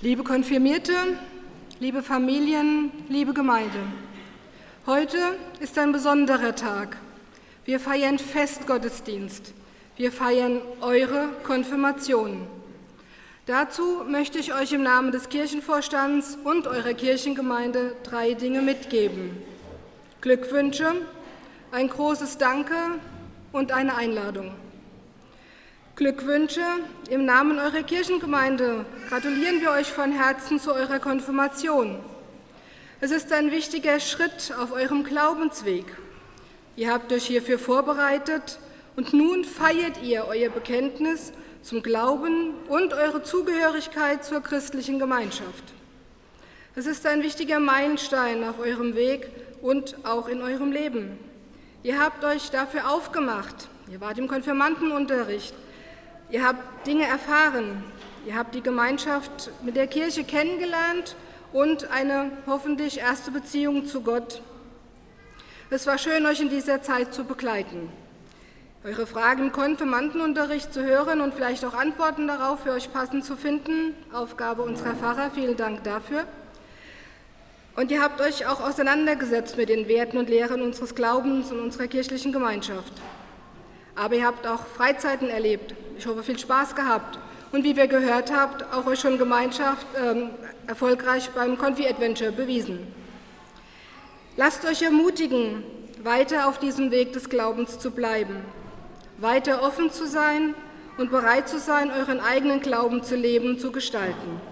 Liebe Konfirmierte, liebe Familien, liebe Gemeinde, heute ist ein besonderer Tag. Wir feiern Festgottesdienst. Wir feiern eure Konfirmation. Dazu möchte ich euch im Namen des Kirchenvorstands und eurer Kirchengemeinde 3 Dinge mitgeben: Glückwünsche, ein großes Danke und eine Einladung. Glückwünsche. Im Namen eurer Kirchengemeinde gratulieren wir euch von Herzen zu eurer Konfirmation. Es ist ein wichtiger Schritt auf eurem Glaubensweg. Ihr habt euch hierfür vorbereitet und nun feiert ihr euer Bekenntnis zum Glauben und eure Zugehörigkeit zur christlichen Gemeinschaft. Es ist ein wichtiger Meilenstein auf eurem Weg und auch in eurem Leben. Ihr habt euch dafür aufgemacht, ihr wart im Konfirmandenunterricht, ihr habt Dinge erfahren, ihr habt die Gemeinschaft mit der Kirche kennengelernt und eine hoffentlich erste Beziehung zu Gott. Es war schön, euch in dieser Zeit zu begleiten, eure Fragen im Konfirmandenunterricht zu hören und vielleicht auch Antworten darauf für euch passend zu finden. Aufgabe unserer Pfarrer, vielen Dank dafür. Und ihr habt euch auch auseinandergesetzt mit den Werten und Lehren unseres Glaubens und unserer kirchlichen Gemeinschaft. Aber ihr habt auch Freizeiten erlebt, ich hoffe viel Spaß gehabt und wie wir gehört habt, auch euch schon Gemeinschaft erfolgreich beim Konfi-Adventure bewiesen. Lasst euch ermutigen, weiter auf diesem Weg des Glaubens zu bleiben, weiter offen zu sein und bereit zu sein, euren eigenen Glauben zu leben, zu gestalten.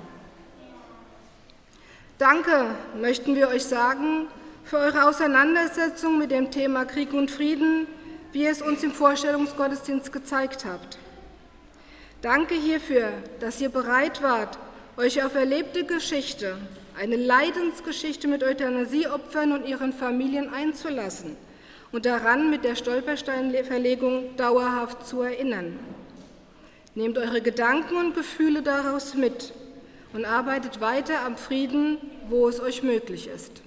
Danke, möchten wir euch sagen, für eure Auseinandersetzung mit dem Thema Krieg und Frieden, wie ihr es uns im Vorstellungsgottesdienst gezeigt habt. Danke hierfür, dass ihr bereit wart, euch auf erlebte Geschichte, eine Leidensgeschichte mit Euthanasieopfern und ihren Familien einzulassen und daran mit der Stolpersteinverlegung dauerhaft zu erinnern. Nehmt eure Gedanken und Gefühle daraus mit und arbeitet weiter am Frieden, wo es euch möglich ist.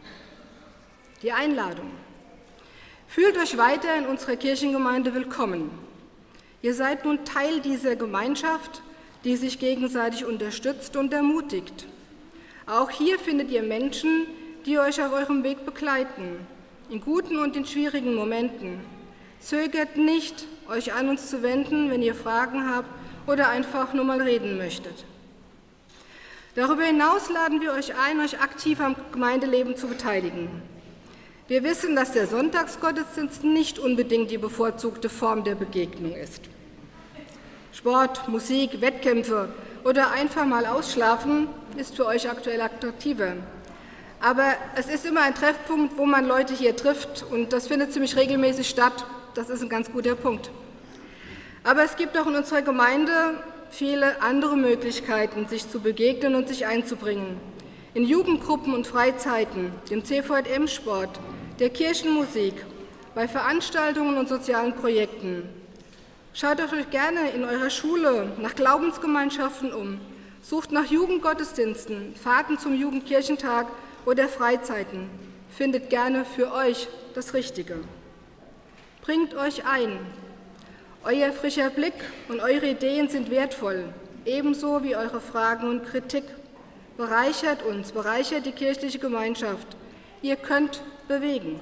Die Einladung. Fühlt euch weiter in unserer Kirchengemeinde willkommen. Ihr seid nun Teil dieser Gemeinschaft, die sich gegenseitig unterstützt und ermutigt. Auch hier findet ihr Menschen, die euch auf eurem Weg begleiten, in guten und in schwierigen Momenten. Zögert nicht, euch an uns zu wenden, wenn ihr Fragen habt oder einfach nur mal reden möchtet. Darüber hinaus laden wir euch ein, euch aktiv am Gemeindeleben zu beteiligen. Wir wissen, dass der Sonntagsgottesdienst nicht unbedingt die bevorzugte Form der Begegnung ist. Sport, Musik, Wettkämpfe oder einfach mal ausschlafen ist für euch aktuell attraktiver. Aber es ist immer ein Treffpunkt, wo man Leute hier trifft und das findet ziemlich regelmäßig statt. Das ist ein ganz guter Punkt. Aber es gibt auch in unserer Gemeinde viele andere Möglichkeiten, sich zu begegnen und sich einzubringen. In Jugendgruppen und Freizeiten, dem CVJM-Sport, der Kirchenmusik, bei Veranstaltungen und sozialen Projekten. Schaut euch gerne in eurer Schule nach Glaubensgemeinschaften um, sucht nach Jugendgottesdiensten, Fahrten zum Jugendkirchentag oder Freizeiten. Findet gerne für euch das Richtige. Bringt euch ein. Euer frischer Blick und eure Ideen sind wertvoll, ebenso wie eure Fragen und Kritik. Bereichert uns, bereichert die kirchliche Gemeinschaft. Ihr könnt bewegen.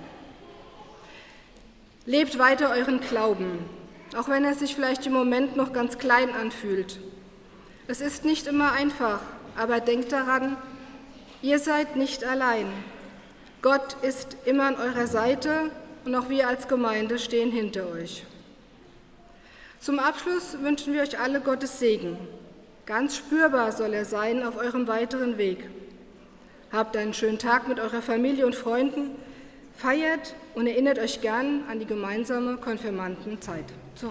Lebt weiter euren Glauben, auch wenn er sich vielleicht im Moment noch ganz klein anfühlt. Es ist nicht immer einfach, aber denkt daran, ihr seid nicht allein. Gott ist immer an eurer Seite und auch wir als Gemeinde stehen hinter euch. Zum Abschluss wünschen wir euch alle Gottes Segen. Ganz spürbar soll er sein auf eurem weiteren Weg. Habt einen schönen Tag mit eurer Familie und Freunden, feiert und erinnert euch gern an die gemeinsame Konfirmandenzeit zurück.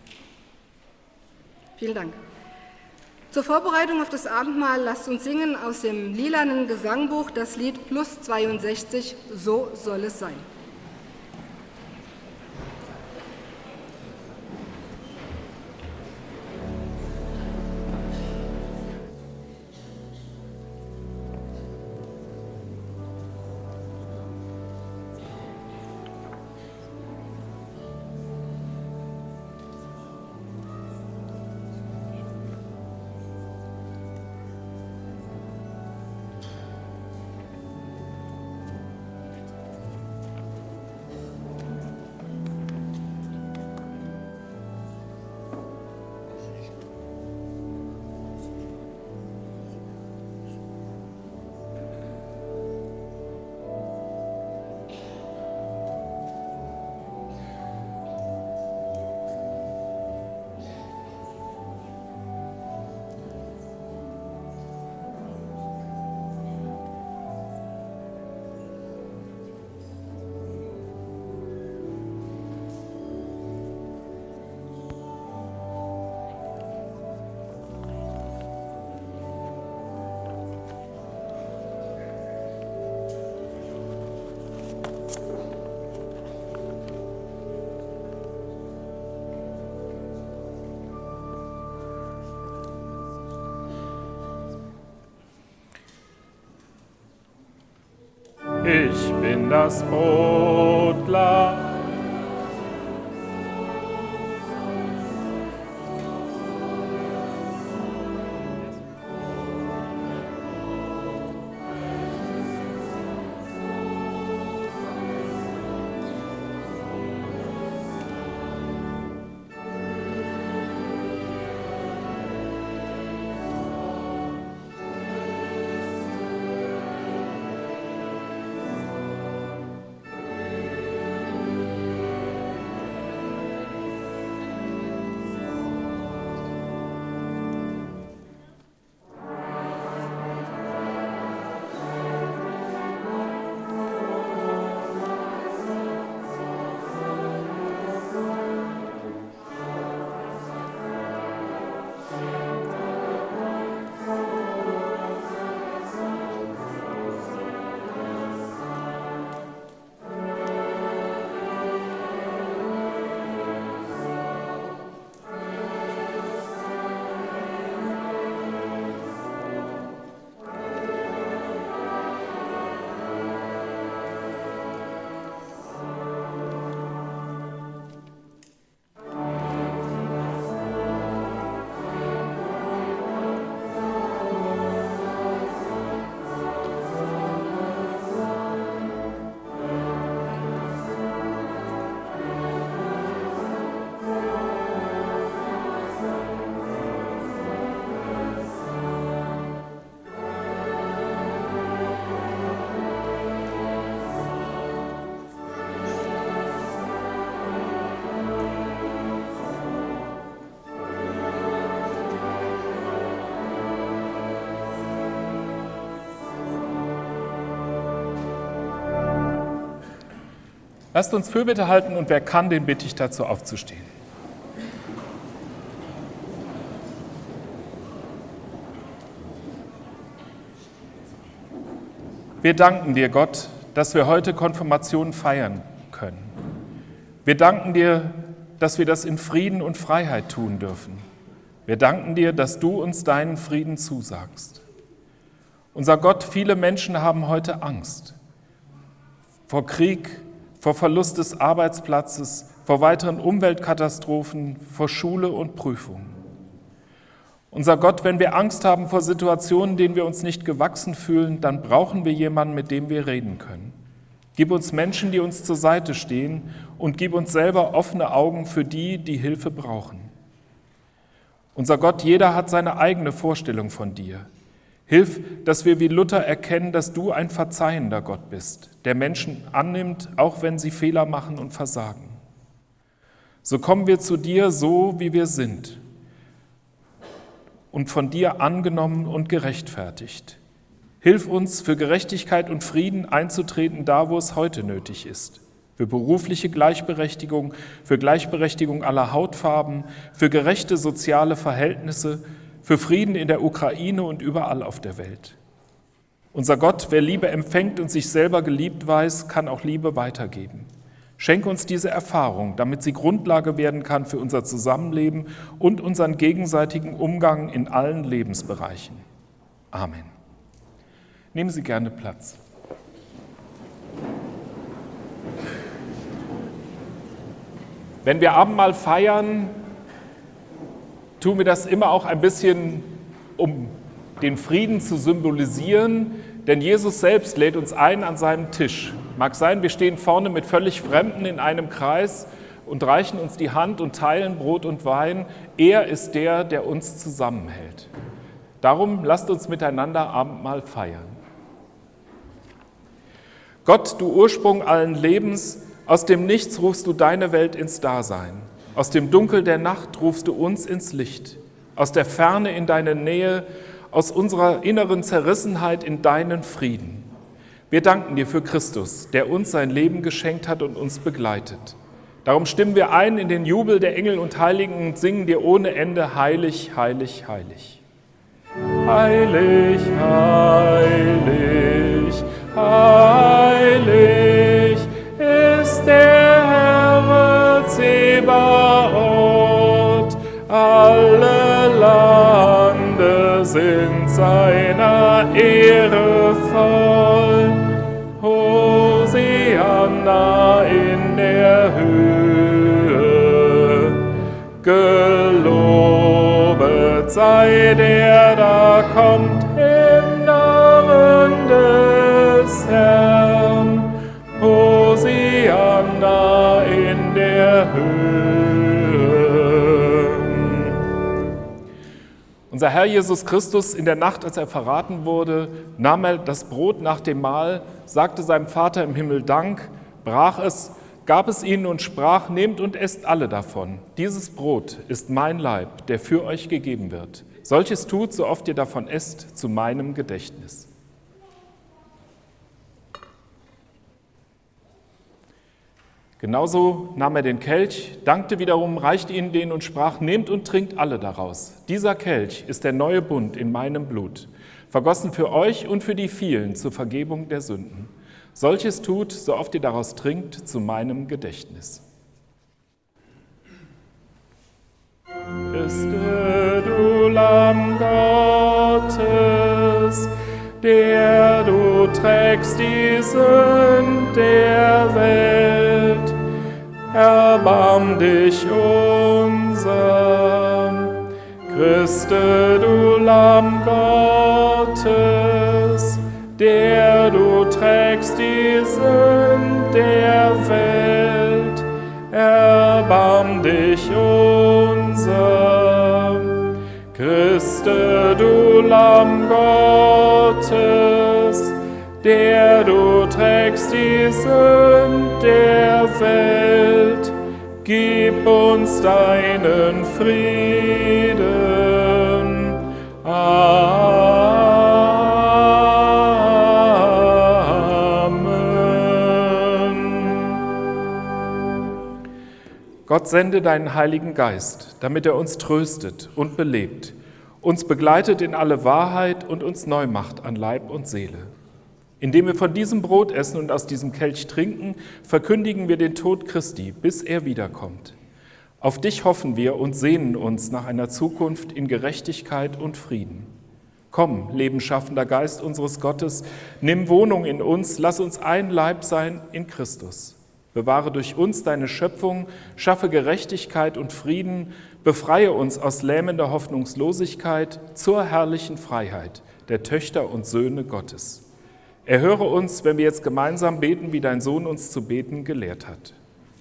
Vielen Dank. Zur Vorbereitung auf das Abendmahl lasst uns singen aus dem lilanen Gesangbuch das Lied Plus 62, So soll es sein. Ich bin das Brotlamm. Lasst uns Fürbitte halten und wer kann, den bitte ich dazu aufzustehen. Wir danken dir, Gott, dass wir heute Konfirmation feiern können. Wir danken dir, dass wir das in Frieden und Freiheit tun dürfen. Wir danken dir, dass du uns deinen Frieden zusagst. Unser Gott, viele Menschen haben heute Angst vor Krieg, vor Verlust des Arbeitsplatzes, vor weiteren Umweltkatastrophen, vor Schule und Prüfungen. Unser Gott, wenn wir Angst haben vor Situationen, denen wir uns nicht gewachsen fühlen, dann brauchen wir jemanden, mit dem wir reden können. Gib uns Menschen, die uns zur Seite stehen und gib uns selber offene Augen für die, die Hilfe brauchen. Unser Gott, jeder hat seine eigene Vorstellung von dir. Hilf, dass wir wie Luther erkennen, dass du ein verzeihender Gott bist, der Menschen annimmt, auch wenn sie Fehler machen und versagen. So kommen wir zu dir so, wie wir sind und von dir angenommen und gerechtfertigt. Hilf uns, für Gerechtigkeit und Frieden einzutreten, da wo es heute nötig ist. Für berufliche Gleichberechtigung, für Gleichberechtigung aller Hautfarben, für gerechte soziale Verhältnisse, für Frieden in der Ukraine und überall auf der Welt. Unser Gott, wer Liebe empfängt und sich selber geliebt weiß, kann auch Liebe weitergeben. Schenke uns diese Erfahrung, damit sie Grundlage werden kann für unser Zusammenleben und unseren gegenseitigen Umgang in allen Lebensbereichen. Amen. Nehmen Sie gerne Platz. Wenn wir Abendmahl feiern, tun wir das immer auch ein bisschen, um den Frieden zu symbolisieren, denn Jesus selbst lädt uns ein an seinem Tisch. Mag sein, wir stehen vorne mit völlig Fremden in einem Kreis und reichen uns die Hand und teilen Brot und Wein. Er ist der, der uns zusammenhält. Darum lasst uns miteinander Abendmahl feiern. Gott, du Ursprung allen Lebens, aus dem Nichts rufst du deine Welt ins Dasein. Aus dem Dunkel der Nacht rufst du uns ins Licht. Aus der Ferne in deine Nähe, aus unserer inneren Zerrissenheit in deinen Frieden. Wir danken dir für Christus, der uns sein Leben geschenkt hat und uns begleitet. Darum stimmen wir ein in den Jubel der Engel und Heiligen und singen dir ohne Ende: Heilig, heilig, heilig. Heilig, heilig, heilig ist der Herr Zebaoth. Alle Lande sind seiner Ehre voll. Gelobt sei der da kommt im Namen des Herrn. Hosianna in der Höhe. Unser Herr Jesus Christus, in der Nacht, als er verraten wurde, nahm er das Brot nach dem Mahl, sagte seinem Vater im Himmel Dank, brach es, gab es ihnen und sprach, nehmt und esst alle davon. Dieses Brot ist mein Leib, der für euch gegeben wird. Solches tut, so oft ihr davon esst, zu meinem Gedächtnis. Genauso nahm er den Kelch, dankte wiederum, reichte ihnen den und sprach, nehmt und trinkt alle daraus. Dieser Kelch ist der neue Bund in meinem Blut, vergossen für euch und für die vielen zur Vergebung der Sünden. Solches tut, so oft ihr daraus trinkt, zu meinem Gedächtnis. Christe, du Lamm Gottes, der du trägst die Sünd der Welt, erbarm dich unser. Christe, du Lamm Gottes, der du trägst die Sünd der Welt, erbarm dich unser. Christe, du Lamm Gottes, der du trägst die Sünd der Welt, gib uns deinen Frieden. Gott, sende deinen Heiligen Geist, damit er uns tröstet und belebt, uns begleitet in alle Wahrheit und uns neu macht an Leib und Seele. Indem wir von diesem Brot essen und aus diesem Kelch trinken, verkündigen wir den Tod Christi, bis er wiederkommt. Auf dich hoffen wir und sehnen uns nach einer Zukunft in Gerechtigkeit und Frieden. Komm, lebensschaffender Geist unseres Gottes, nimm Wohnung in uns, lass uns ein Leib sein in Christus. Bewahre durch uns deine Schöpfung, schaffe Gerechtigkeit und Frieden, befreie uns aus lähmender Hoffnungslosigkeit zur herrlichen Freiheit der Töchter und Söhne Gottes. Erhöre uns, wenn wir jetzt gemeinsam beten, wie dein Sohn uns zu beten gelehrt hat.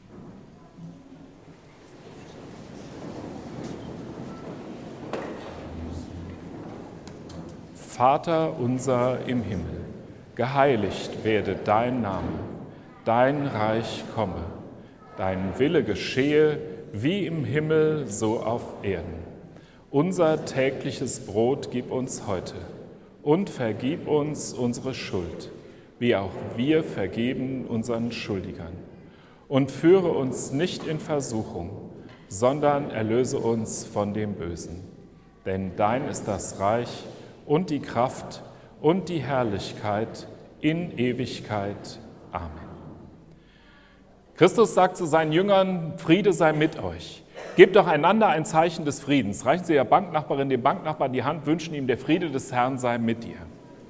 Vater unser im Himmel, geheiligt werde dein Name. Dein Reich komme, dein Wille geschehe, wie im Himmel, so auf Erden. Unser tägliches Brot gib uns heute und vergib uns unsere Schuld, wie auch wir vergeben unseren Schuldigern. Und führe uns nicht in Versuchung, sondern erlöse uns von dem Bösen. Denn dein ist das Reich und die Kraft und die Herrlichkeit in Ewigkeit. Amen. Christus sagt zu seinen Jüngern, Friede sei mit euch. Gebt doch einander ein Zeichen des Friedens. Reichen Sie der Banknachbarin, dem Banknachbarn die Hand, wünschen ihm, der Friede des Herrn sei mit dir.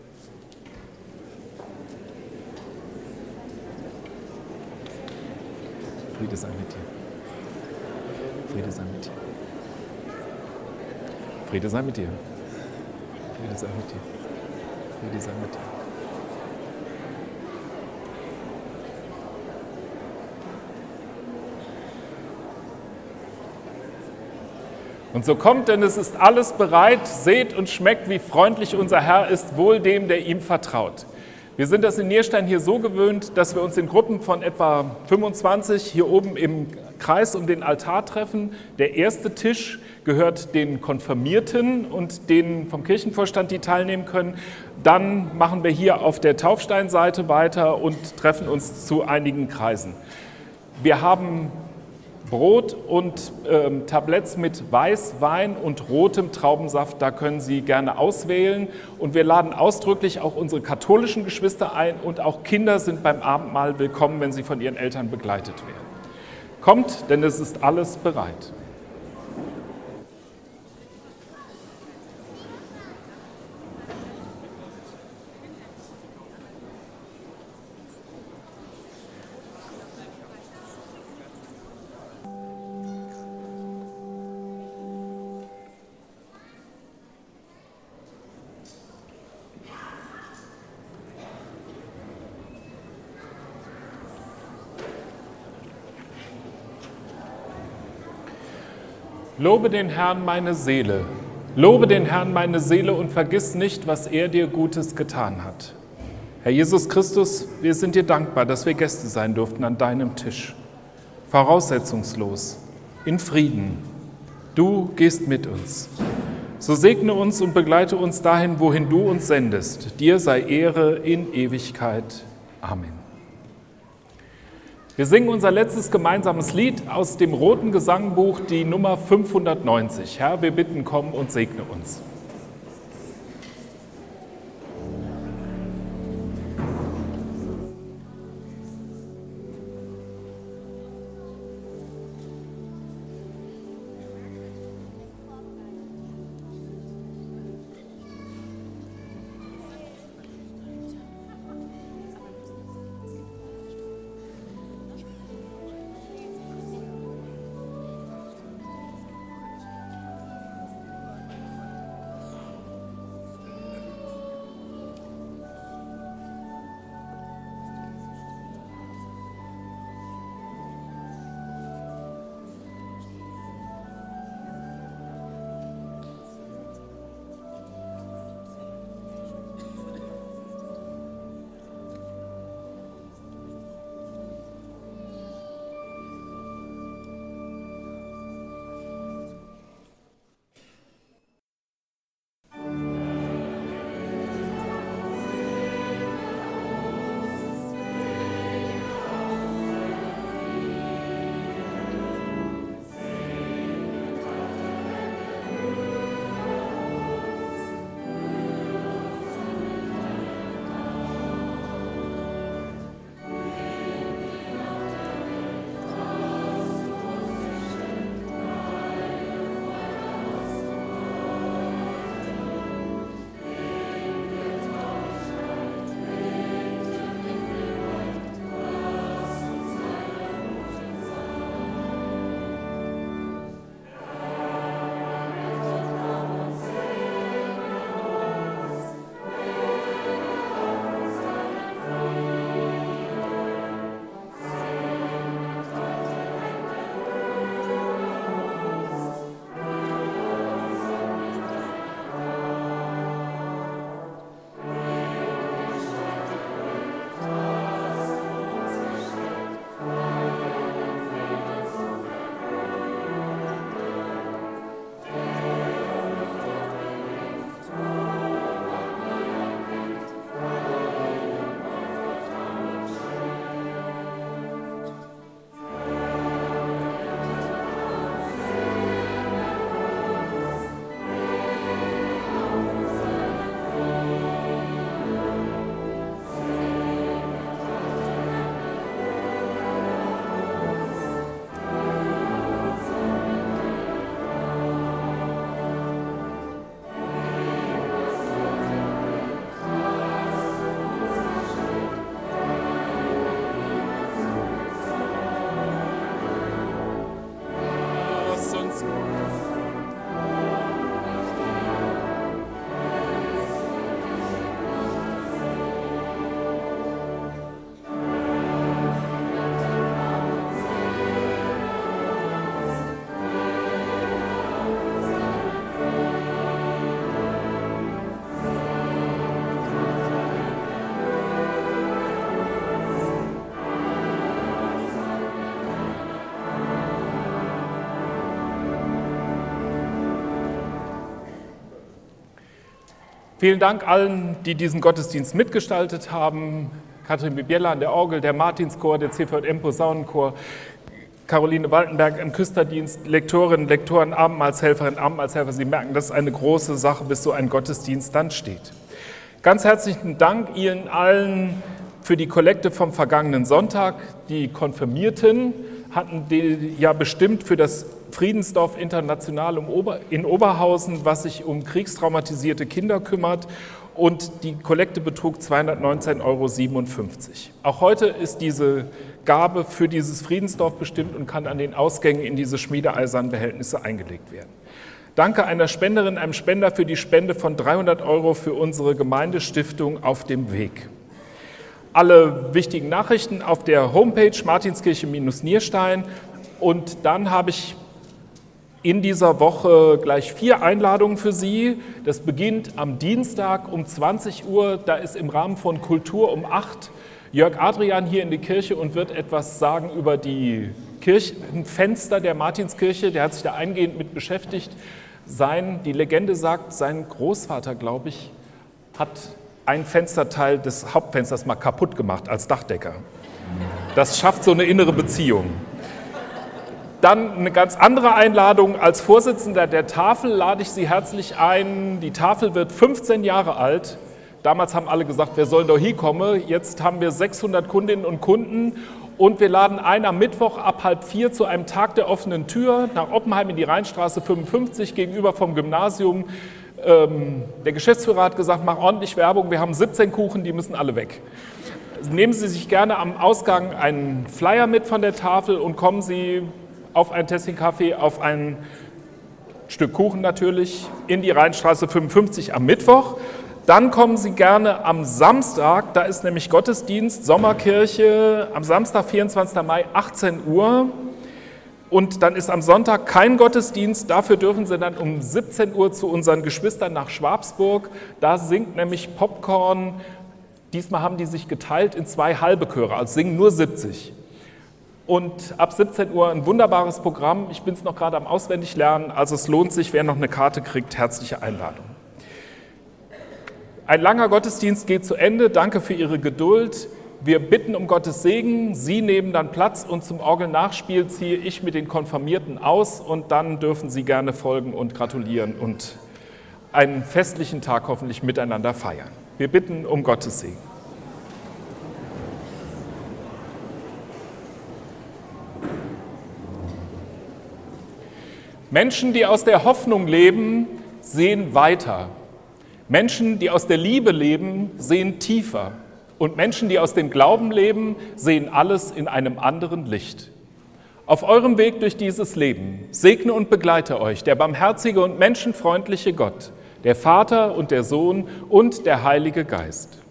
Friede sei mit dir. Friede sei mit dir. Friede sei mit dir. Friede sei mit dir. Friede sei mit dir. Und so kommt, denn es ist alles bereit, seht und schmeckt, wie freundlich unser Herr ist, wohl dem, der ihm vertraut. Wir sind das in Nierstein hier so gewöhnt, dass wir uns in Gruppen von etwa 25 hier oben im Kreis um den Altar treffen. Der erste Tisch gehört den Konfirmierten und denen vom Kirchenvorstand, die teilnehmen können. Dann machen wir hier auf der Taufsteinseite weiter und treffen uns zu einigen Kreisen. Wir haben Brot und Tabletts mit Weißwein und rotem Traubensaft, da können Sie gerne auswählen. Und wir laden ausdrücklich auch unsere katholischen Geschwister ein und auch Kinder sind beim Abendmahl willkommen, wenn sie von ihren Eltern begleitet werden. Kommt, denn es ist alles bereit. Lobe den Herrn meine Seele. Lobe den Herrn meine Seele und vergiss nicht, was er dir Gutes getan hat. Herr Jesus Christus, wir sind dir dankbar, dass wir Gäste sein durften an deinem Tisch. Voraussetzungslos, in Frieden. Du gehst mit uns. So segne uns und begleite uns dahin, wohin du uns sendest. Dir sei Ehre in Ewigkeit. Amen. Wir singen unser letztes gemeinsames Lied aus dem Roten Gesangbuch, die Nummer 590. Herr, wir bitten, komm und segne uns. Vielen Dank allen, die diesen Gottesdienst mitgestaltet haben. Katrin Bibiella an der Orgel, der Martinschor, der CVM Posaunenchor, Caroline Waltenberg im Küsterdienst, Lektorinnen, Lektoren, Abendmahlshelferinnen, Abendmahlshelfer. Sie merken, das ist eine große Sache, bis so ein Gottesdienst dann steht. Ganz herzlichen Dank Ihnen allen für die Kollekte vom vergangenen Sonntag. Die Konfirmierten hatten die ja bestimmt für das Friedensdorf International in Oberhausen, was sich um kriegstraumatisierte Kinder kümmert, und die Kollekte betrug 219,57 €. Auch heute ist diese Gabe für dieses Friedensdorf bestimmt und kann an den Ausgängen in diese schmiedeeisernen Behältnisse eingelegt werden. Danke einer Spenderin, einem Spender für die Spende von 300 € für unsere Gemeindestiftung Auf dem Weg. Alle wichtigen Nachrichten auf der Homepage Martinskirche-Nierstein. Und dann habe ich in dieser Woche gleich 4 Einladungen für Sie. Das beginnt am Dienstag um 20 Uhr. Da ist im Rahmen von Kultur um 8 Jörg Adrian hier in die Kirche und wird etwas sagen über die Kirchenfenster der Martinskirche. Der hat sich da eingehend mit beschäftigt. Die Legende sagt, sein Großvater, glaube ich, hat ein Fensterteil des Hauptfensters mal kaputt gemacht als Dachdecker. Das schafft so eine innere Beziehung. Dann eine ganz andere Einladung. Als Vorsitzender der Tafel lade ich Sie herzlich ein. Die Tafel wird 15 Jahre alt. Damals haben alle gesagt, wer soll doch hier kommen? Jetzt haben wir 600 Kundinnen und Kunden und wir laden ein am Mittwoch ab 3:30 zu einem Tag der offenen Tür nach Oppenheim in die Rheinstraße 55 gegenüber vom Gymnasium. Der Geschäftsführer hat gesagt, mach ordentlich Werbung, wir haben 17 Kuchen, die müssen alle weg. Nehmen Sie sich gerne am Ausgang einen Flyer mit von der Tafel und kommen Sie auf ein Tässchen Kaffee, auf ein Stück Kuchen natürlich, in die Rheinstraße 55 am Mittwoch. Dann kommen Sie gerne am Samstag, da ist nämlich Gottesdienst, Sommerkirche, am Samstag, 24. Mai, 18 Uhr. Und dann ist am Sonntag kein Gottesdienst, dafür dürfen Sie dann um 17 Uhr zu unseren Geschwistern nach Schwabsburg. Da singt nämlich Popcorn, diesmal haben die sich geteilt in 2 halbe Chöre, also singen nur 70. Und ab 17 Uhr ein wunderbares Programm, ich bin es noch gerade am Auswendiglernen, also es lohnt sich, wer noch eine Karte kriegt, herzliche Einladung. Ein langer Gottesdienst geht zu Ende. Danke für Ihre Geduld. Wir bitten um Gottes Segen. Sie nehmen dann Platz und zum Orgelnachspiel ziehe ich mit den Konfirmierten aus und dann dürfen Sie gerne folgen und gratulieren und einen festlichen Tag hoffentlich miteinander feiern. Wir bitten um Gottes Segen. Menschen, die aus der Hoffnung leben, sehen weiter. Menschen, die aus der Liebe leben, sehen tiefer. Und Menschen, die aus dem Glauben leben, sehen alles in einem anderen Licht. Auf eurem Weg durch dieses Leben segne und begleite euch der barmherzige und menschenfreundliche Gott, der Vater und der Sohn und der Heilige Geist.